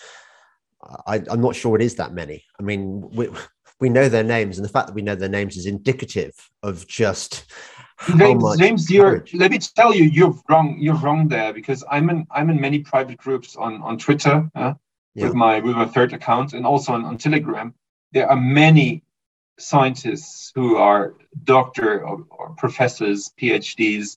I, I'm not sure it is that many. I mean, we we know their names, and the fact that we know their names is indicative of just how James, much James, you're, courage. let me tell you, you're wrong. You're wrong there, because I'm in I'm in many private groups on on Twitter uh, Yeah. with my with my third account, and also on, on Telegram. There are many scientists who are doctor or, or professors, PhDs,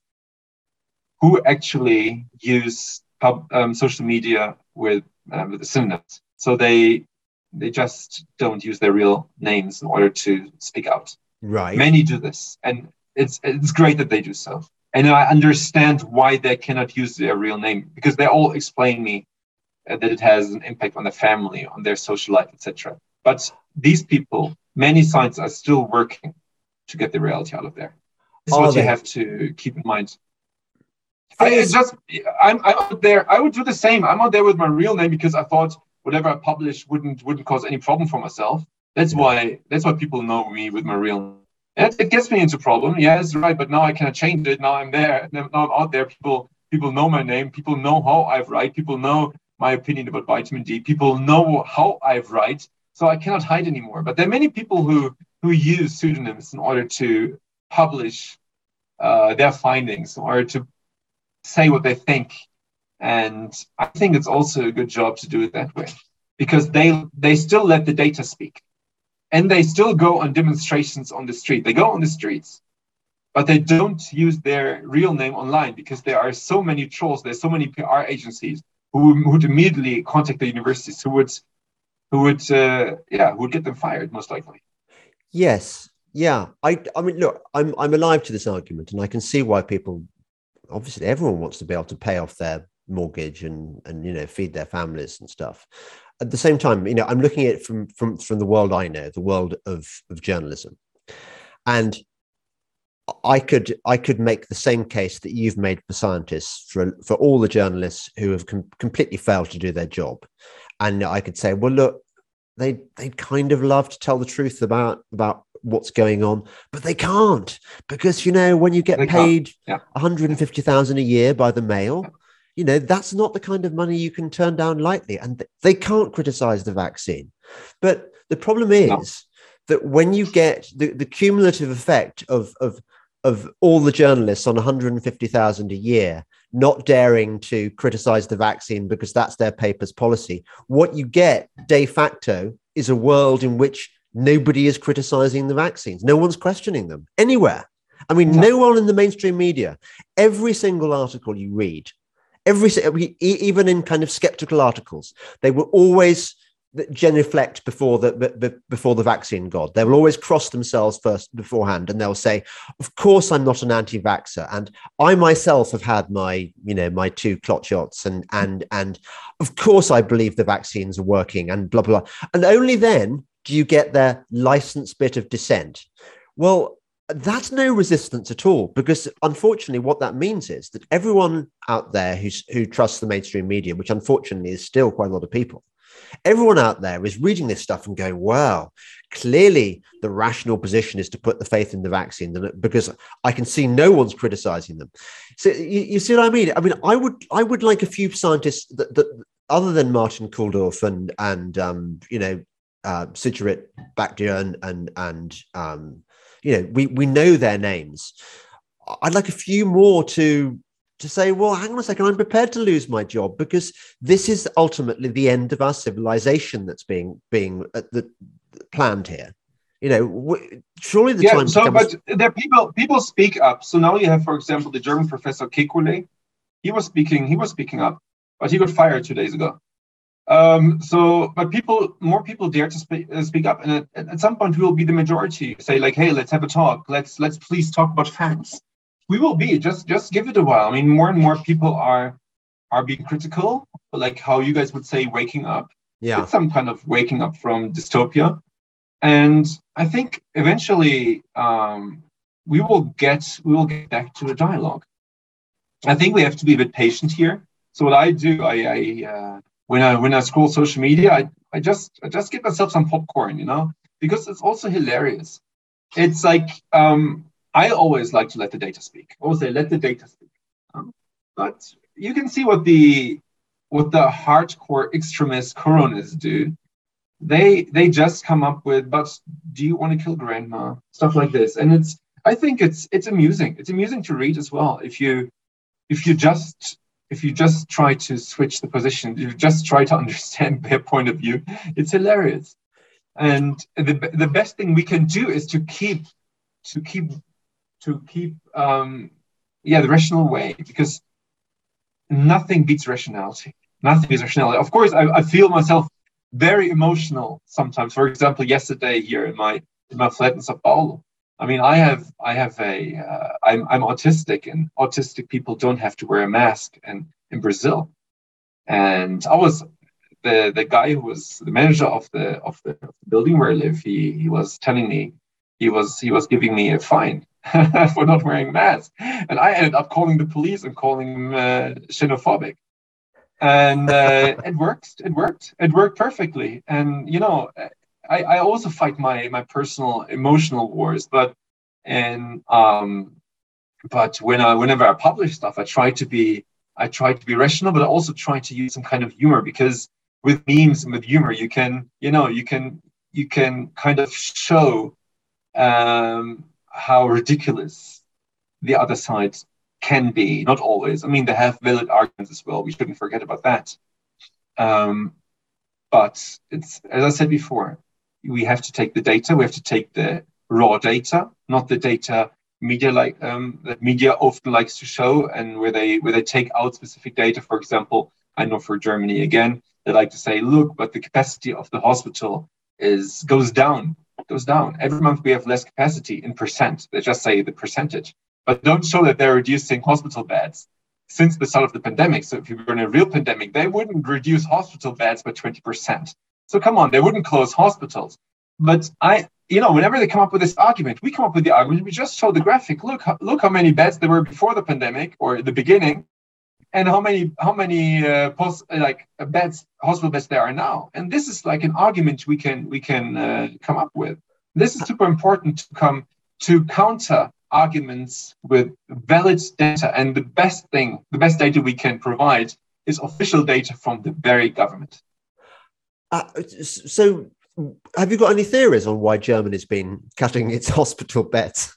who actually use pub, um, social media with um, with the synonyms. So they they just don't use their real names in order to speak out. Right. Many do this, and it's it's great that they do so. And I understand why they cannot use their real name, because they all explain me uh, that it has an impact on their family, on their social life, et cetera. But these people, many scientists, are still working to get the reality out of there. This is Are what you they? have to keep in mind. Thing I is- just, I'm, I'm out there. I would do the same. I'm out there with my real name because I thought whatever I publish wouldn't wouldn't cause any problem for myself. That's Yeah. why that's why people know me with my real name. And it, it gets me into problem. Yes, right. But now I cannot change it. Now I'm there. Now I'm out there. People people know my name. People know how I write. People know my opinion about vitamin D. People know how I write. So I cannot hide anymore. But there are many people who who use pseudonyms in order to publish uh, their findings, in order to say what they think. And I think it's also a good job to do it that way, because they they still let the data speak, and they still go on demonstrations on the street. They go on the streets, but they don't use their real name online, because there are so many trolls. There's so many P R agencies who who would immediately contact the universities, who would who would uh, yeah who would get them fired most likely. Yes. Yeah. I I mean, look, I'm I'm alive to this argument, and I can see why people, obviously everyone wants to be able to pay off their mortgage and and you know feed their families and stuff. At the same time, you know, I'm looking at it from from from the world I know, the world of of journalism, and I could I could make the same case that you've made for scientists, for for all the journalists who have com- completely failed to do their job, and I could say, well, look, they they kind of love to tell the truth about about what's going on, but they can't, because you know when you get They paid yeah. one hundred fifty thousand a year by the Mail, you know that's not the kind of money you can turn down lightly, and th- they can't criticize the vaccine. But the problem is No. that when you get the, the cumulative effect of of of all the journalists on one hundred fifty thousand a year not daring to criticize the vaccine because that's their paper's policy, what you get de facto is a world in which nobody is criticizing the vaccines. No one's questioning them anywhere. I mean, no, no one in the mainstream media. Every single article you read, every even in kind of skeptical articles, they will always genuflect before the before the vaccine god. They will always cross themselves first beforehand, and they'll say, "Of course, I'm not an anti-vaxxer, and I myself have had my, you know, my two clot shots, and and and of course I believe the vaccines are working," and blah blah. And only then do you get their licensed bit of dissent. Well, that's no resistance at all, because unfortunately what that means is that everyone out there who's, who trusts the mainstream media, which unfortunately is still quite a lot of people, everyone out there is reading this stuff and going, wow, clearly the rational position is to put the faith in the vaccine, because I can see no one's criticizing them. So you, you see what I mean? I mean, I would I would like a few scientists that, that other than Martin Kulldorff and, and um, you know, uh, Sucharit Bhatia and, and, and um, you know, we, we know their names. I'd like a few more to to say, well, hang on a second, I'm prepared to lose my job, because this is ultimately the end of our civilization that's being being uh, the, planned here. You know, w- surely the yeah, time so, becomes... but there people people speak up. So now you have, for example, the German professor Kekulé. He was speaking, he was speaking up, but he got fired two days ago. Um, so, but people, more people dare to speak, uh, speak up, and at, at some point we will be the majority. Say like, hey, let's have a talk. Let's let's please talk about facts. We will be, just just give it a while. I mean, more and more people are are being critical, like how you guys would say, waking up. Yeah, it's some kind of waking up from dystopia, and I think eventually um, we will get we will get back to a dialogue. I think we have to be a bit patient here. So what I do, I, I uh, when I when I scroll social media, I, I just I just get myself some popcorn, you know, because it's also hilarious. It's like um, I always like to let the data speak. I always say let the data speak. Um, but you can see what the what the hardcore extremist coronists do. They they just come up with, but do you want to kill grandma? Stuff like this, and it's I think it's it's amusing. It's amusing to read as well. If you if you just if you just try to switch the position, you just try to understand their point of view, it's hilarious. And the the best thing we can do is to keep to keep to keep um yeah the rational way, because nothing beats rationality. Nothing beats rationality. Of course, I, I feel myself very emotional sometimes. For example, yesterday here in my in my flat in Sao Paulo. I mean, I have I have a uh, I'm I'm autistic, and autistic people don't have to wear a mask in, in Brazil. And I was the the guy who was the manager of the of the, of the building where I live. He he was telling me he was he was giving me a fine for not wearing a mask, and I ended up calling the police and calling him uh, xenophobic. And uh, it worked. It worked. It worked perfectly. And you know, I, I also fight my my personal emotional wars, but and um, but when I whenever I publish stuff, I try to be I try to be rational, but I also try to use some kind of humor, because with memes and with humor, you can you know you can you can kind of show um, how ridiculous the other side can be. Not always. I mean, they have valid arguments as well. We shouldn't forget about that. Um, but it's, as I said before, we have to take the data. We have to take the raw data, not the data media like um, that media often likes to show, and where they where they take out specific data. For example, I know for Germany again, they like to say, look, but the capacity of the hospital is goes down, goes down. Every month we have less capacity in percent. They just say the percentage, but don't show that they're reducing hospital beds since the start of the pandemic. So if you were in a real pandemic, they wouldn't reduce hospital beds by twenty percent. So come on, they wouldn't close hospitals. But I, you know, whenever they come up with this argument, we come up with the argument, we just show the graphic. Look, look how many beds there were before the pandemic or the beginning, and how many how many uh, post like beds, hospital beds there are now. And this is like an argument we can we can uh, come up with. This is super important to come to counter arguments with valid data. And the best thing, the best data we can provide is official data from the very government. Uh, so have you got any theories on why Germany's been cutting its hospital beds?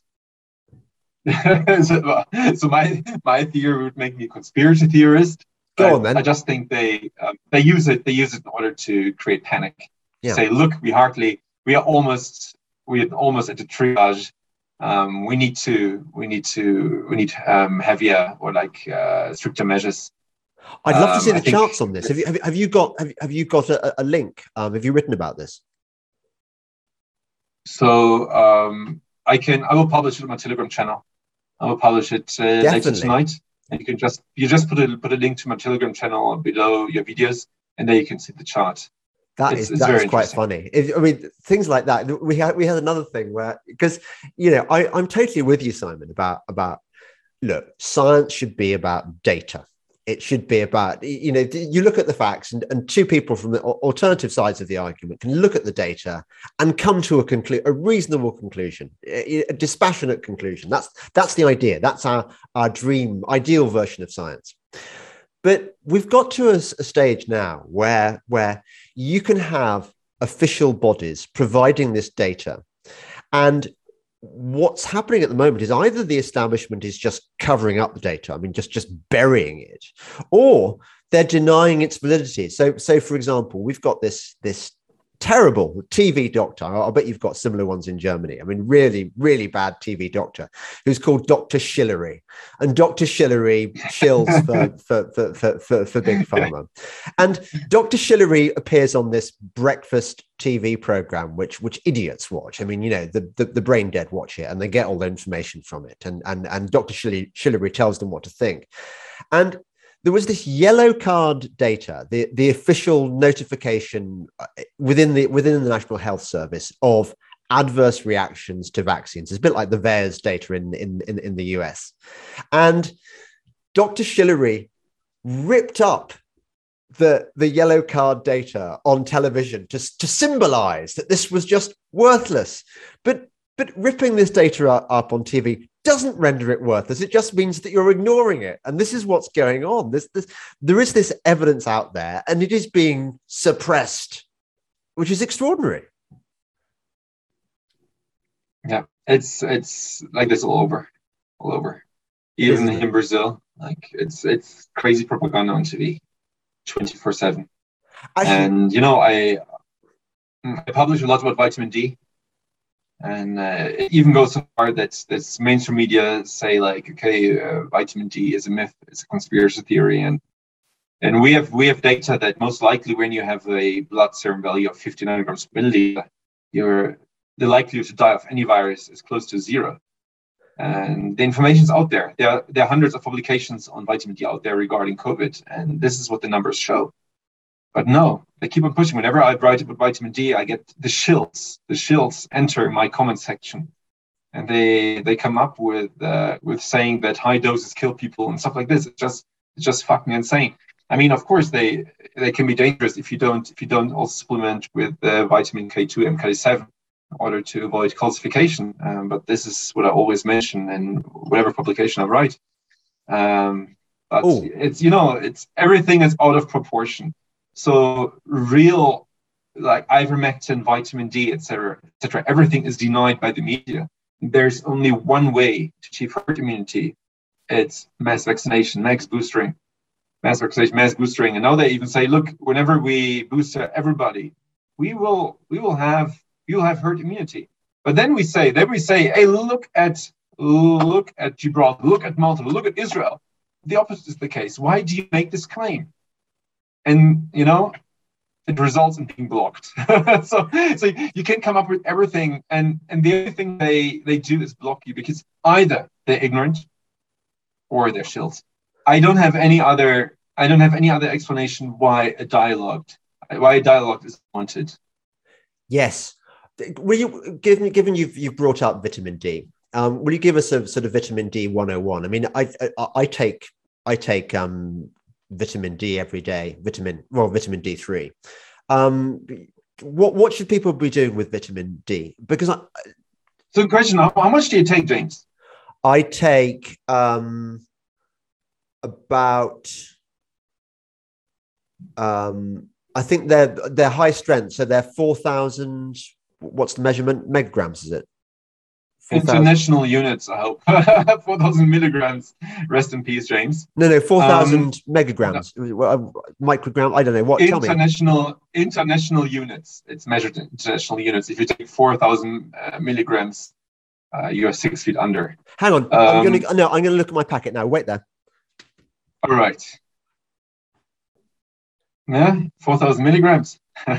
so, so my my theory would make me a conspiracy theorist. Go on, then. I just think they um, they use it they use it in order to create panic. Yeah. Say, look, we hardly we are almost we are almost at the triage. Um, we need to we need to we need um, heavier or like uh, stricter measures. I'd love to see um, the charts on this. Have you have, have you got have, have you got a, a link? Um, have you written about this? So um, I can I will publish it on my Telegram channel. I will publish it uh, later tonight, and you can just you just put a put a link to my Telegram channel below your videos, and there you can see the chart. That it's, is it's that is quite funny. If, I mean, things like that. We had we had another thing where, because you know, I, I'm totally with you, Simon, about about look, science should be about data. It should be about, you know, you look at the facts, and, and two people from the alternative sides of the argument can look at the data and come to a conclu- a reasonable conclusion, a, a dispassionate conclusion. That's that's the idea. That's our our dream, ideal version of science. But we've got to a, a stage now where where you can have official bodies providing this data, and what's happening at the moment is either the establishment is just covering up the data, I mean, just, just burying it, or they're denying its validity. So, so for example, we've got this, this terrible T V doctor. I bet you've got similar ones in Germany. I mean, really, really bad T V doctor who's called Doctor Schillery. And Doctor Schillery shills for, for, for, for, for, for Big Pharma. And Doctor Schillery appears on this breakfast T V program, which which idiots watch. I mean, you know, the, the, the brain dead watch it, and they get all the information from it. And, and, and Doctor Schillery tells them what to think. And there was this yellow card data, the, the official notification within the within the National Health Service of adverse reactions to vaccines. It's a bit like the V A E R S data in, in, in, in the U S. And Doctor Schillery ripped up the the yellow card data on television just to symbolize that this was just worthless. But but ripping this data up on T V doesn't render it worthless. It just means that you're ignoring it. And this is what's going on. This, this, there is this evidence out there, and it is being suppressed, which is extraordinary. Yeah, it's it's like this all over, all over. Even in Brazil, like it's it's crazy propaganda on T V, twenty-four seven. And you know, I I publish a lot about vitamin D. And uh, it even goes so far that that mainstream media say like, okay, uh, vitamin D is a myth, it's a conspiracy theory, and and we have we have data that most likely when you have a blood serum value of fifty nanograms per milliliter, your the likelihood to die of any virus is close to zero. And the information's out there. There are there are hundreds of publications on vitamin D out there regarding COVID, and this is what the numbers show. But no, they keep on pushing. Whenever I write about vitamin D, I get the shills. The shills enter my comment section, and they they come up with uh, with saying that high doses kill people and stuff like this. It's just it's just fucking insane. I mean, of course, they they can be dangerous if you don't if you don't also supplement with uh, vitamin K two and K seven in order to avoid calcification. Um, but this is what I always mention in whatever publication I write. Um, but Ooh. it's you know it's everything is out of proportion. So real, like ivermectin, vitamin D, et cetera, et cetera, everything is denied by the media. There's only one way to achieve herd immunity. It's mass vaccination, mass boostering, mass vaccination, mass boostering. And now they even say, look, whenever we booster everybody, we will we will have we will have herd immunity. But then we say, then we say, hey, look at look at Gibraltar, look at Malta, look at Israel. The opposite is the case. Why do you make this claim? And, you know, it results in being blocked. so so you can come up with everything. And, and the only thing they, they do is block you because either they're ignorant or they're shills. I don't have any other I don't have any other explanation why a dialogue why a dialogue is wanted. Yes. Will you given given you've you've brought up vitamin D, um, will you give us a sort of vitamin D one oh one? I mean, I I, I take I take um vitamin D every day, vitamin, well, vitamin D three. Um, what what should people be doing with vitamin D? Because I, so the question, how, how much do you take, James? I take um, about, um, I think they're they're high strength, so they're four thousand. What's the measurement? Megagrams, is it? International thousand units, I hope. four thousand milligrams. Rest in peace, James. No, no, four thousand um, megagrams. No. Microgram, I don't know. What? International, Tell me. International units. It's measured in international units. If you take four thousand uh, milligrams, uh, you are six feet under. Hang on. Um, I'm gonna, no, I'm going to look at my packet now. Wait there. All right. Yeah, four thousand milligrams.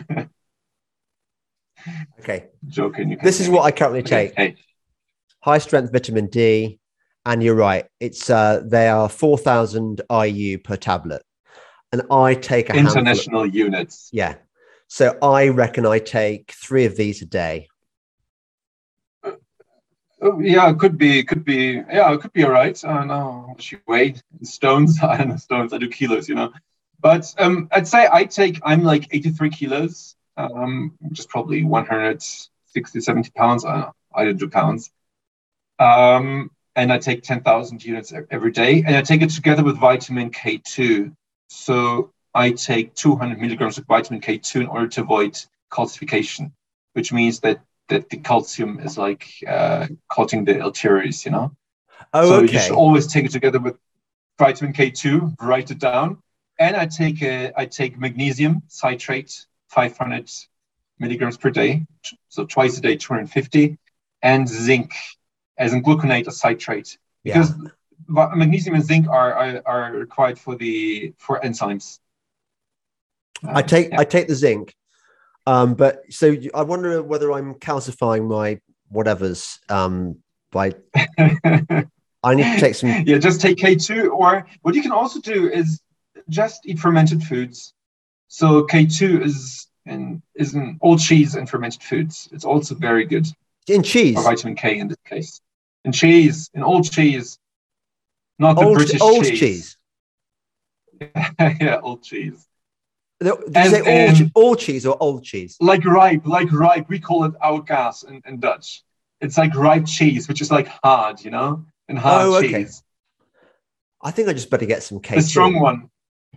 Okay. Joking. You this is what I currently take. Okay. Hey. High strength vitamin D, and you're right. It's uh, they are four thousand I U per tablet, and I take a international of, units. Yeah, so I reckon I take three of these a day. Uh, oh, yeah, it could be, could be. Yeah, it could be all right. I don't know how much you weigh in stones. I don't know stones. I do kilos, you know. But um, I'd say I take. I'm like eighty-three kilos, um, which is probably one hundred sixty, seventy pounds. I don't know. I don't do pounds. Um, and I take ten thousand units every day, and I take it together with vitamin K two. So I take two hundred milligrams of vitamin K two in order to avoid calcification, which means that, that the calcium is like uh, coating the arteries, you know? Oh, so okay. You should always take it together with vitamin K two, write it down. And I take a, I take magnesium citrate, five hundred milligrams per day, so twice a day, two hundred fifty, and zinc, as in gluconate or citrate, because yeah. magnesium and zinc are, are are required for the for enzymes. Um, I take yeah. I take the zinc, um, but so you, I wonder whether I'm calcifying my whatevers um, by. I need to take some. Yeah, just take K two, or what you can also do is just eat fermented foods. So K two is in is in all cheese and fermented foods. It's also very good. In cheese, or vitamin K in this case. In cheese, in old cheese, not the old, British old cheese. cheese. Yeah, old cheese. Did you And, say all, and all cheese or old cheese? like ripe, like ripe. We call it oudkaas in, in Dutch. It's like ripe cheese, which is like hard, you know, and hard Oh, okay. cheese. I think I just better get some K two. The strong one.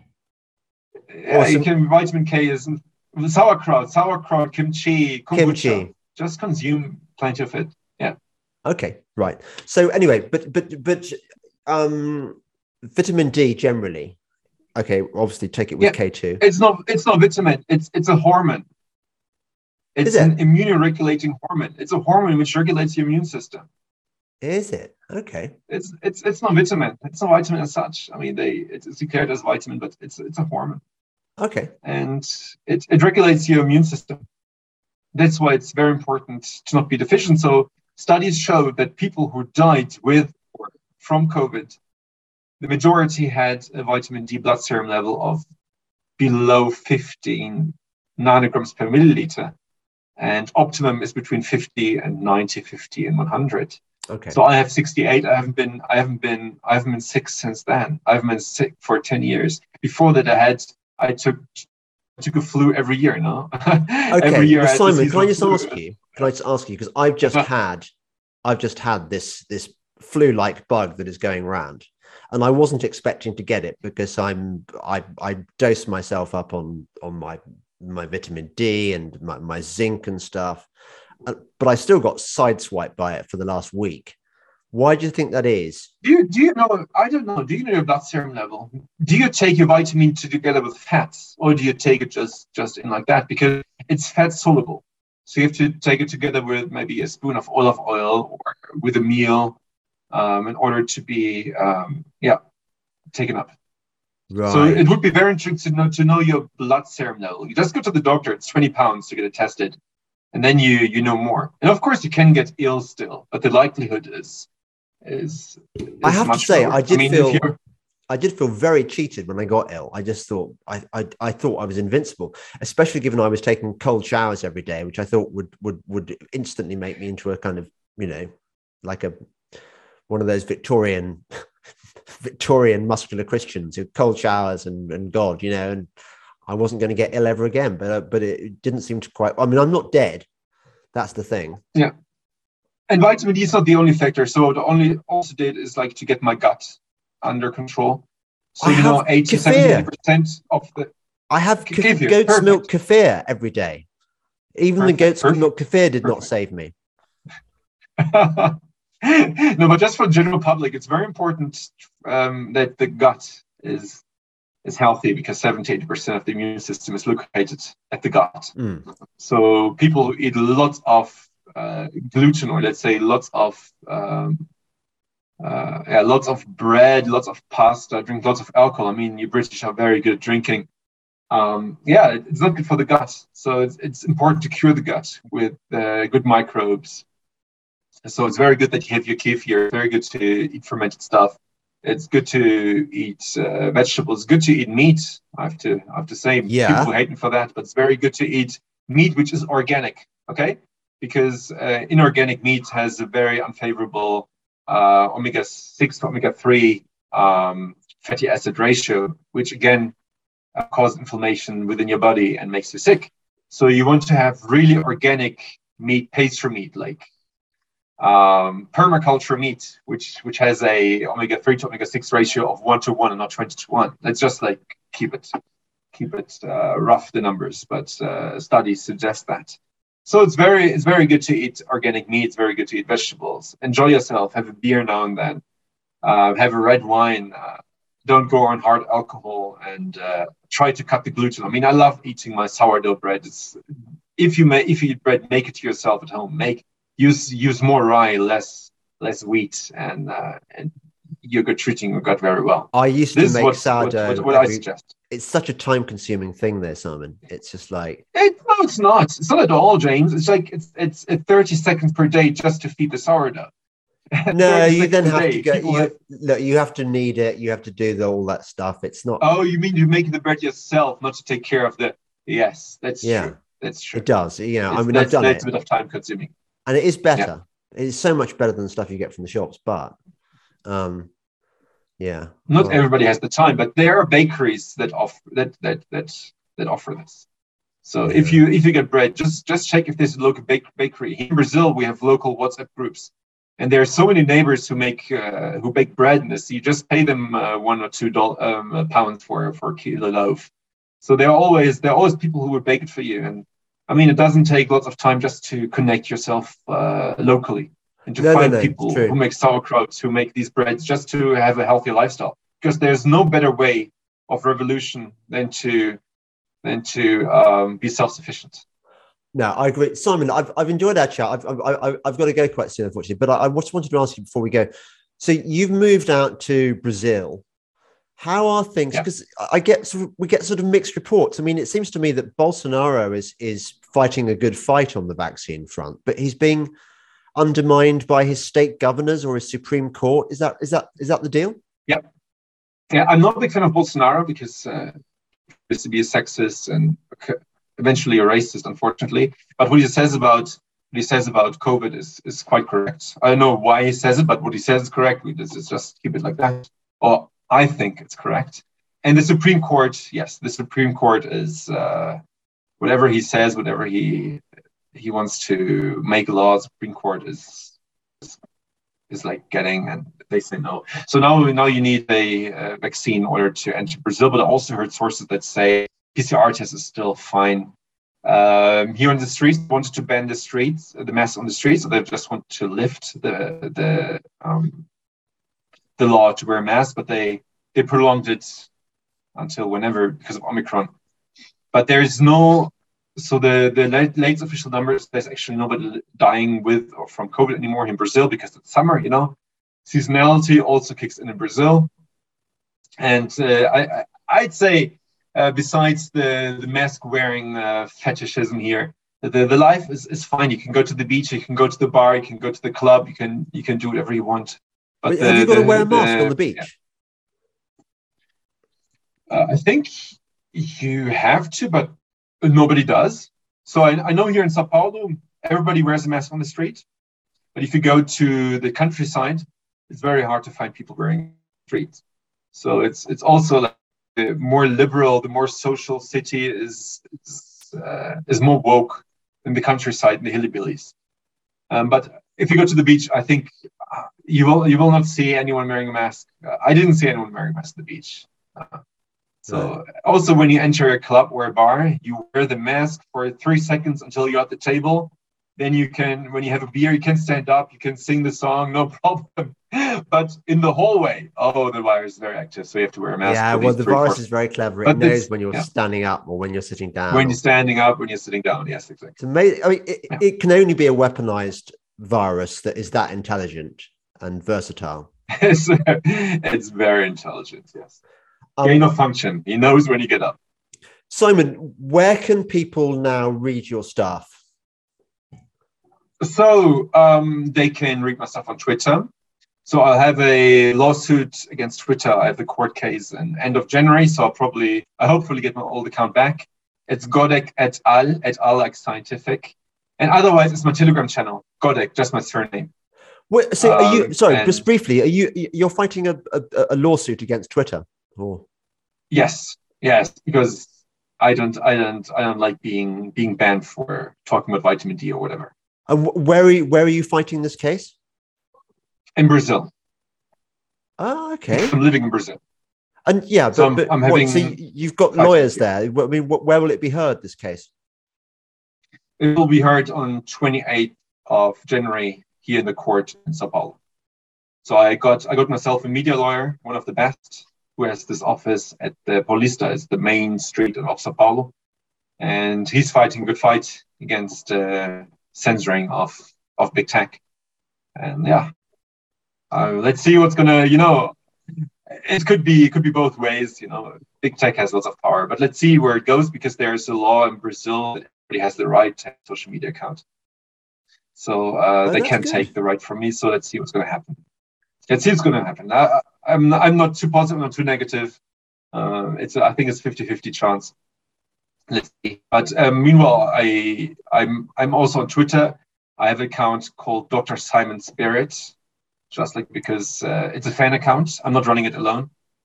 Yeah, Awesome. you can vitamin K is sauerkraut, sauerkraut, kimchi, kombucha. Kimchi. Just consume plenty of it. Yeah. Okay, right. So anyway, but but but um, vitamin D generally. Okay, obviously take it with Yeah. K two. It's not. It's not vitamin. It's it's a hormone. It's Is it? an immunoregulating hormone. It's a hormone which regulates your immune system. Is it? Okay. It's it's it's not vitamin. It's not vitamin as such. I mean, they it's declared as vitamin, but it's it's a hormone, Okay. and it it regulates your immune system. That's why it's very important to not be deficient. So studies show that people who died with or from COVID, the majority had a vitamin D blood serum level of below fifteen nanograms per milliliter. And optimum is between fifty and ninety, fifty and one hundred. Okay. So I have sixty-eight. I haven't been, I haven't been, I haven't been sick since then. I haven't been sick for ten years. Before that, I had, I took, I took a flu every year. No. Okay. Every year. Well, I had the Simon, can I seasonal just flu. ask you? Can I just ask you because I've just Uh, had, I've just had this this flu-like bug that is going around, and I wasn't expecting to get it because I'm I I dose myself up on on my my vitamin D and my, my zinc and stuff, uh, but I still got sideswiped by it for the last week. Why do you think that is? Do you do you know? I don't know. Do you know your blood serum level? Do you take your vitamin D together with fats, or do you take it just just in like that? Because it's fat soluble, so you have to take it together with maybe a spoon of olive oil or with a meal, um, in order to be um, yeah taken up. Right. So it would be very interesting to know to know your blood serum level. You just go to the doctor. It's twenty pounds to get it tested, and then you you know more. And of course, you can get ill still, but the likelihood is. Is, is I have to much say, lower. I did I mean, feel if you're, I did feel very cheated when I got ill. I just thought I, I I thought I was invincible, especially given I was taking cold showers every day, which I thought would would would instantly make me into a kind of, you know, like a one of those Victorian Victorian muscular Christians who cold showers and, and God, you know, and I wasn't going to get ill ever again. But uh, but it didn't seem to quite. I mean, I'm not dead. That's the thing. Yeah. And vitamin D is not the only factor. So the only also did is like to get my gut under control. So I you know, have eighty, kefir. seventy percent of the I have K- k- kefir, goat's perfect. milk kefir every day. Even Perfect, the goat's perfect, milk kefir did not perfect. save me. No, but just for the general public, it's very important um, that the gut is is healthy because seventy, eighty percent of the immune system is located at the gut. Mm. So people who eat lots of uh, gluten, or let's say lots of um, uh, yeah, lots of bread, lots of pasta, drink lots of alcohol. I mean, you British are very good at drinking. Um, yeah, it- it's not good for the gut. So it's, it's important to cure the gut with uh, good microbes. So it's very good that you have your kefir. It's very good to eat fermented stuff. It's good to eat uh, vegetables. It's good to eat meat. I have to, I have to say, Yeah. people will hate me for that, but it's very good to eat meat which is organic. Okay, because uh, inorganic meat has a very unfavorable uh, omega six to omega three um, fatty acid ratio, which again uh, causes inflammation within your body and makes you sick. So you want to have really organic meat, pasture meat, like um, permaculture meat, which which has a omega three to omega six ratio of one to one and not twenty to one. Let's just like keep it keep it uh, rough, the numbers, but uh, studies suggest that. So it's very it's very good to eat organic meat. It's very good to eat vegetables. Enjoy yourself. Have a beer now and then. Uh, have a red wine. Uh, don't go on hard alcohol, and uh, try to cut the gluten. I mean, I love eating my sourdough bread. It's if you make if you eat bread, make it to yourself at home. Make use use more rye, less less wheat, and uh, and you're good treating your gut very well. I used This to is make what, what, sourdough. what, what I every- suggest. It's such a time-consuming thing, there, Simon. It's just like It, no, it's not. It's not at all, James. It's like it's it's uh, thirty seconds per day just to feed the sourdough. no, thirty you then seconds a have day. to go. People You, have- look, you have to knead it. You have to do the, all that stuff. It's not. oh, you mean you're making the bread yourself, not to take care of the? Yes, that's Yeah. true. That's true. It does. You know, I It's- mean, I've that's, done that's it, a bit of time consuming. and it is better. It's so much better than the stuff you get from the shops. But, um, yeah, Not well, everybody has the time, but there are bakeries that offer that that that that offer this. So yeah. if you if you get bread, just just check if there's a local bake, bakery. Here in Brazil, we have local WhatsApp groups, and there are so many neighbors who make uh, who bake bread in this. You just pay them uh, one or two doll, um, pounds for for a kilo loaf. So there are always there are always people who would bake it for you. And I mean, it doesn't take lots of time just to connect yourself uh, locally and to no, find no, no, people who make sauerkrauts, who make these breads, just to have a healthy lifestyle. Because there's no better way of revolution than to than to um, be self-sufficient. No, I agree, Simon. I've I've enjoyed our chat. I've I've, I've got to go quite soon, unfortunately. But I, I just wanted to ask you before we go. So you've moved out to Brazil. How are things? Because yeah. I get sort of, we get sort of mixed reports. I mean, it seems to me that Bolsonaro is is fighting a good fight on the vaccine front, but he's being undermined by his state governors or his Supreme Court. Is that is that is that the deal? Yeah, yeah. I'm not a big fan of Bolsonaro because uh, he used to be a sexist and eventually a racist, unfortunately. But what he says about what he says about COVID is is quite correct. I don't know why he says it, but what he says is correct. We just just keep it like that. Or I think it's correct. And the Supreme Court, yes, the Supreme Court is uh, whatever he says, whatever he he wants to make laws. Supreme Court is, is is like getting, and they say no. So now now you need a uh, vaccine in order to enter Brazil. But I also heard sources that say P C R test is still fine. Um, here on the streets, wanted to ban the streets, the mask on the streets, so they just want to lift the the um, the law to wear a mask, but they they prolonged it until whenever because of Omicron. But there is no, so the the late, late official numbers, there's actually nobody dying with or from COVID anymore in Brazil because it's summer, you know. Seasonality also kicks in in Brazil. And uh, I, I'd say, uh, besides the, the mask wearing uh, fetishism here, the, the life is, is fine. You can go to the beach, you can go to the bar, you can go to the club, you can you can do whatever you want. But Wait, the, have you got the, to wear a mask the, on the beach? Yeah. Uh, I think you have to, but nobody does. So I, I know here in Sao Paulo, everybody wears a mask on the street. But if you go to the countryside, it's very hard to find people wearing streets. So it's it's also like the more liberal, the more social city is is, uh, is more woke than the countryside and the hillbillies. Um, but if you go to the beach, I think uh, you will you will not see anyone wearing a mask. Uh, I didn't see anyone wearing a mask at the beach. Uh, so right. Also, when you enter a club or a bar, you wear the mask for three seconds until you're at the table. Then you can, when you have a beer, you can stand up, you can sing the song, no problem. But in the hallway, oh, the virus is very active, so you have to wear a mask. Yeah, well, the three, virus four. is very clever. It but knows when you're yeah. standing up or when you're sitting down. When you're standing up, when you're sitting down, yes, exactly. It's amazing. I mean, it, yeah. it can only be a weaponized virus that is that intelligent and versatile. it's, it's very intelligent, yes. Um, Gain of function. He knows when you get up. Simon, where can people now read your stuff? So um, they can read my stuff on Twitter. So I'll have a lawsuit against Twitter. I have the court case in end of January. So I'll probably, I hopefully get my old account back. It's Godek et al, et al like scientific. And otherwise, it's my Telegram channel, Godek, just my surname. Wait, so are you, sorry, um, just briefly, are you, you're fighting a, a, a lawsuit against Twitter? Or? Yes, yes, because I don't, I don't, I don't like being being banned for talking about vitamin D or whatever. And where are you, where are you fighting this case? In Brazil. Oh, okay. I'm living in Brazil. And yeah, but, so I'm, but I'm what, having, so you've got lawyers there. I mean, where will it be heard, this case? It will be heard on twenty-eighth of January here in the court in Sao Paulo. So I got I got myself a media lawyer, one of the best, who has this office at the Paulista, it's the main street of Sao Paulo. And he's fighting a good fight against uh, censoring of, of big tech. And yeah, uh, let's see what's gonna, you know, it could be it could be both ways, you know, big tech has lots of power, but let's see where it goes because there's a law in Brazil that everybody has the right to have a social media account. So uh, oh, they can't good. take the right from me. So let's see what's gonna happen. Let's see what's gonna happen. I, I'm not, I'm not too positive, not too negative. Uh, it's I think it's fifty-fifty chance. Let's see. But um, meanwhile, I I'm I'm also on Twitter. I have an account called Doctor Simon Spirit, just like because uh, it's a fan account. I'm not running it alone.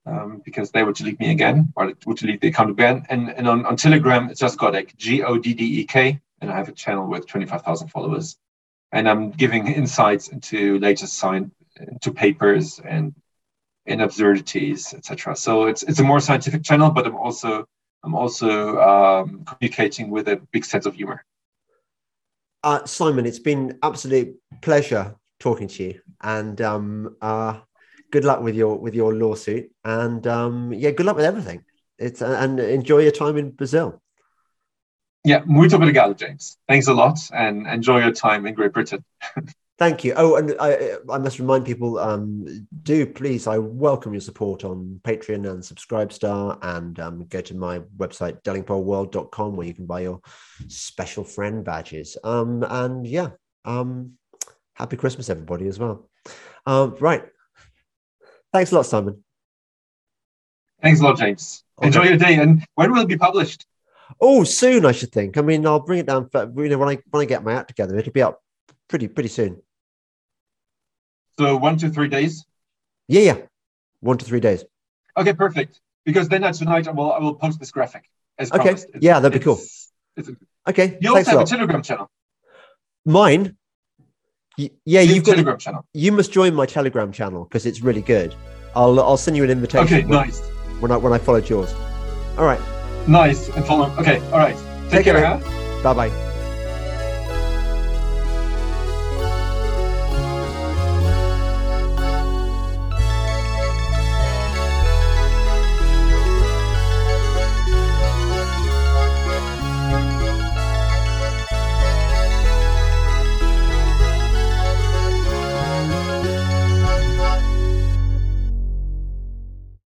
um, because they would delete me again, or would delete the account again. And, and on, on Telegram, it's just Goddek, G O D D E K, and I have a channel with twenty-five thousand followers. And I'm giving insights into latest science, into papers and in absurdities, et cetera. So it's it's a more scientific channel, but I'm also I'm also um, communicating with a big sense of humor. Uh, Simon, it's been absolute pleasure talking to you, and um, uh, good luck with your with your lawsuit, and um, yeah, good luck with everything. It's uh, and enjoy your time in Brazil. Yeah, muito obrigado, James. Thanks a lot, and enjoy your time in Great Britain. Thank you. Oh, and I, I must remind people, um, do please, I welcome your support on Patreon and Subscribestar, and um, go to my website, delingpole world dot com, where you can buy your special friend badges. Um, and yeah, um, happy Christmas, everybody, as well. Um, right. Thanks a lot, Simon. Thanks a lot, James. Okay. Enjoy your day. And when will it be published? Oh, soon, I should think. I mean, I'll bring it down for, you know, when I when I get my act together, it'll be up pretty pretty soon. So one to three days? Yeah, yeah. One to three days. Okay, perfect. Because then tonight I will I will post this graphic as okay. promised. It's, yeah, that'd be cool. It's a, okay. You also have a Telegram channel. Mine? Y- yeah, you you've got Telegram channel. You must join my Telegram channel because it's really good. I'll I'll send you an invitation. Okay, when, nice. When I when I followed yours. All right. Nice and follow. Okay, all right. Take, Take care. Huh? Bye bye.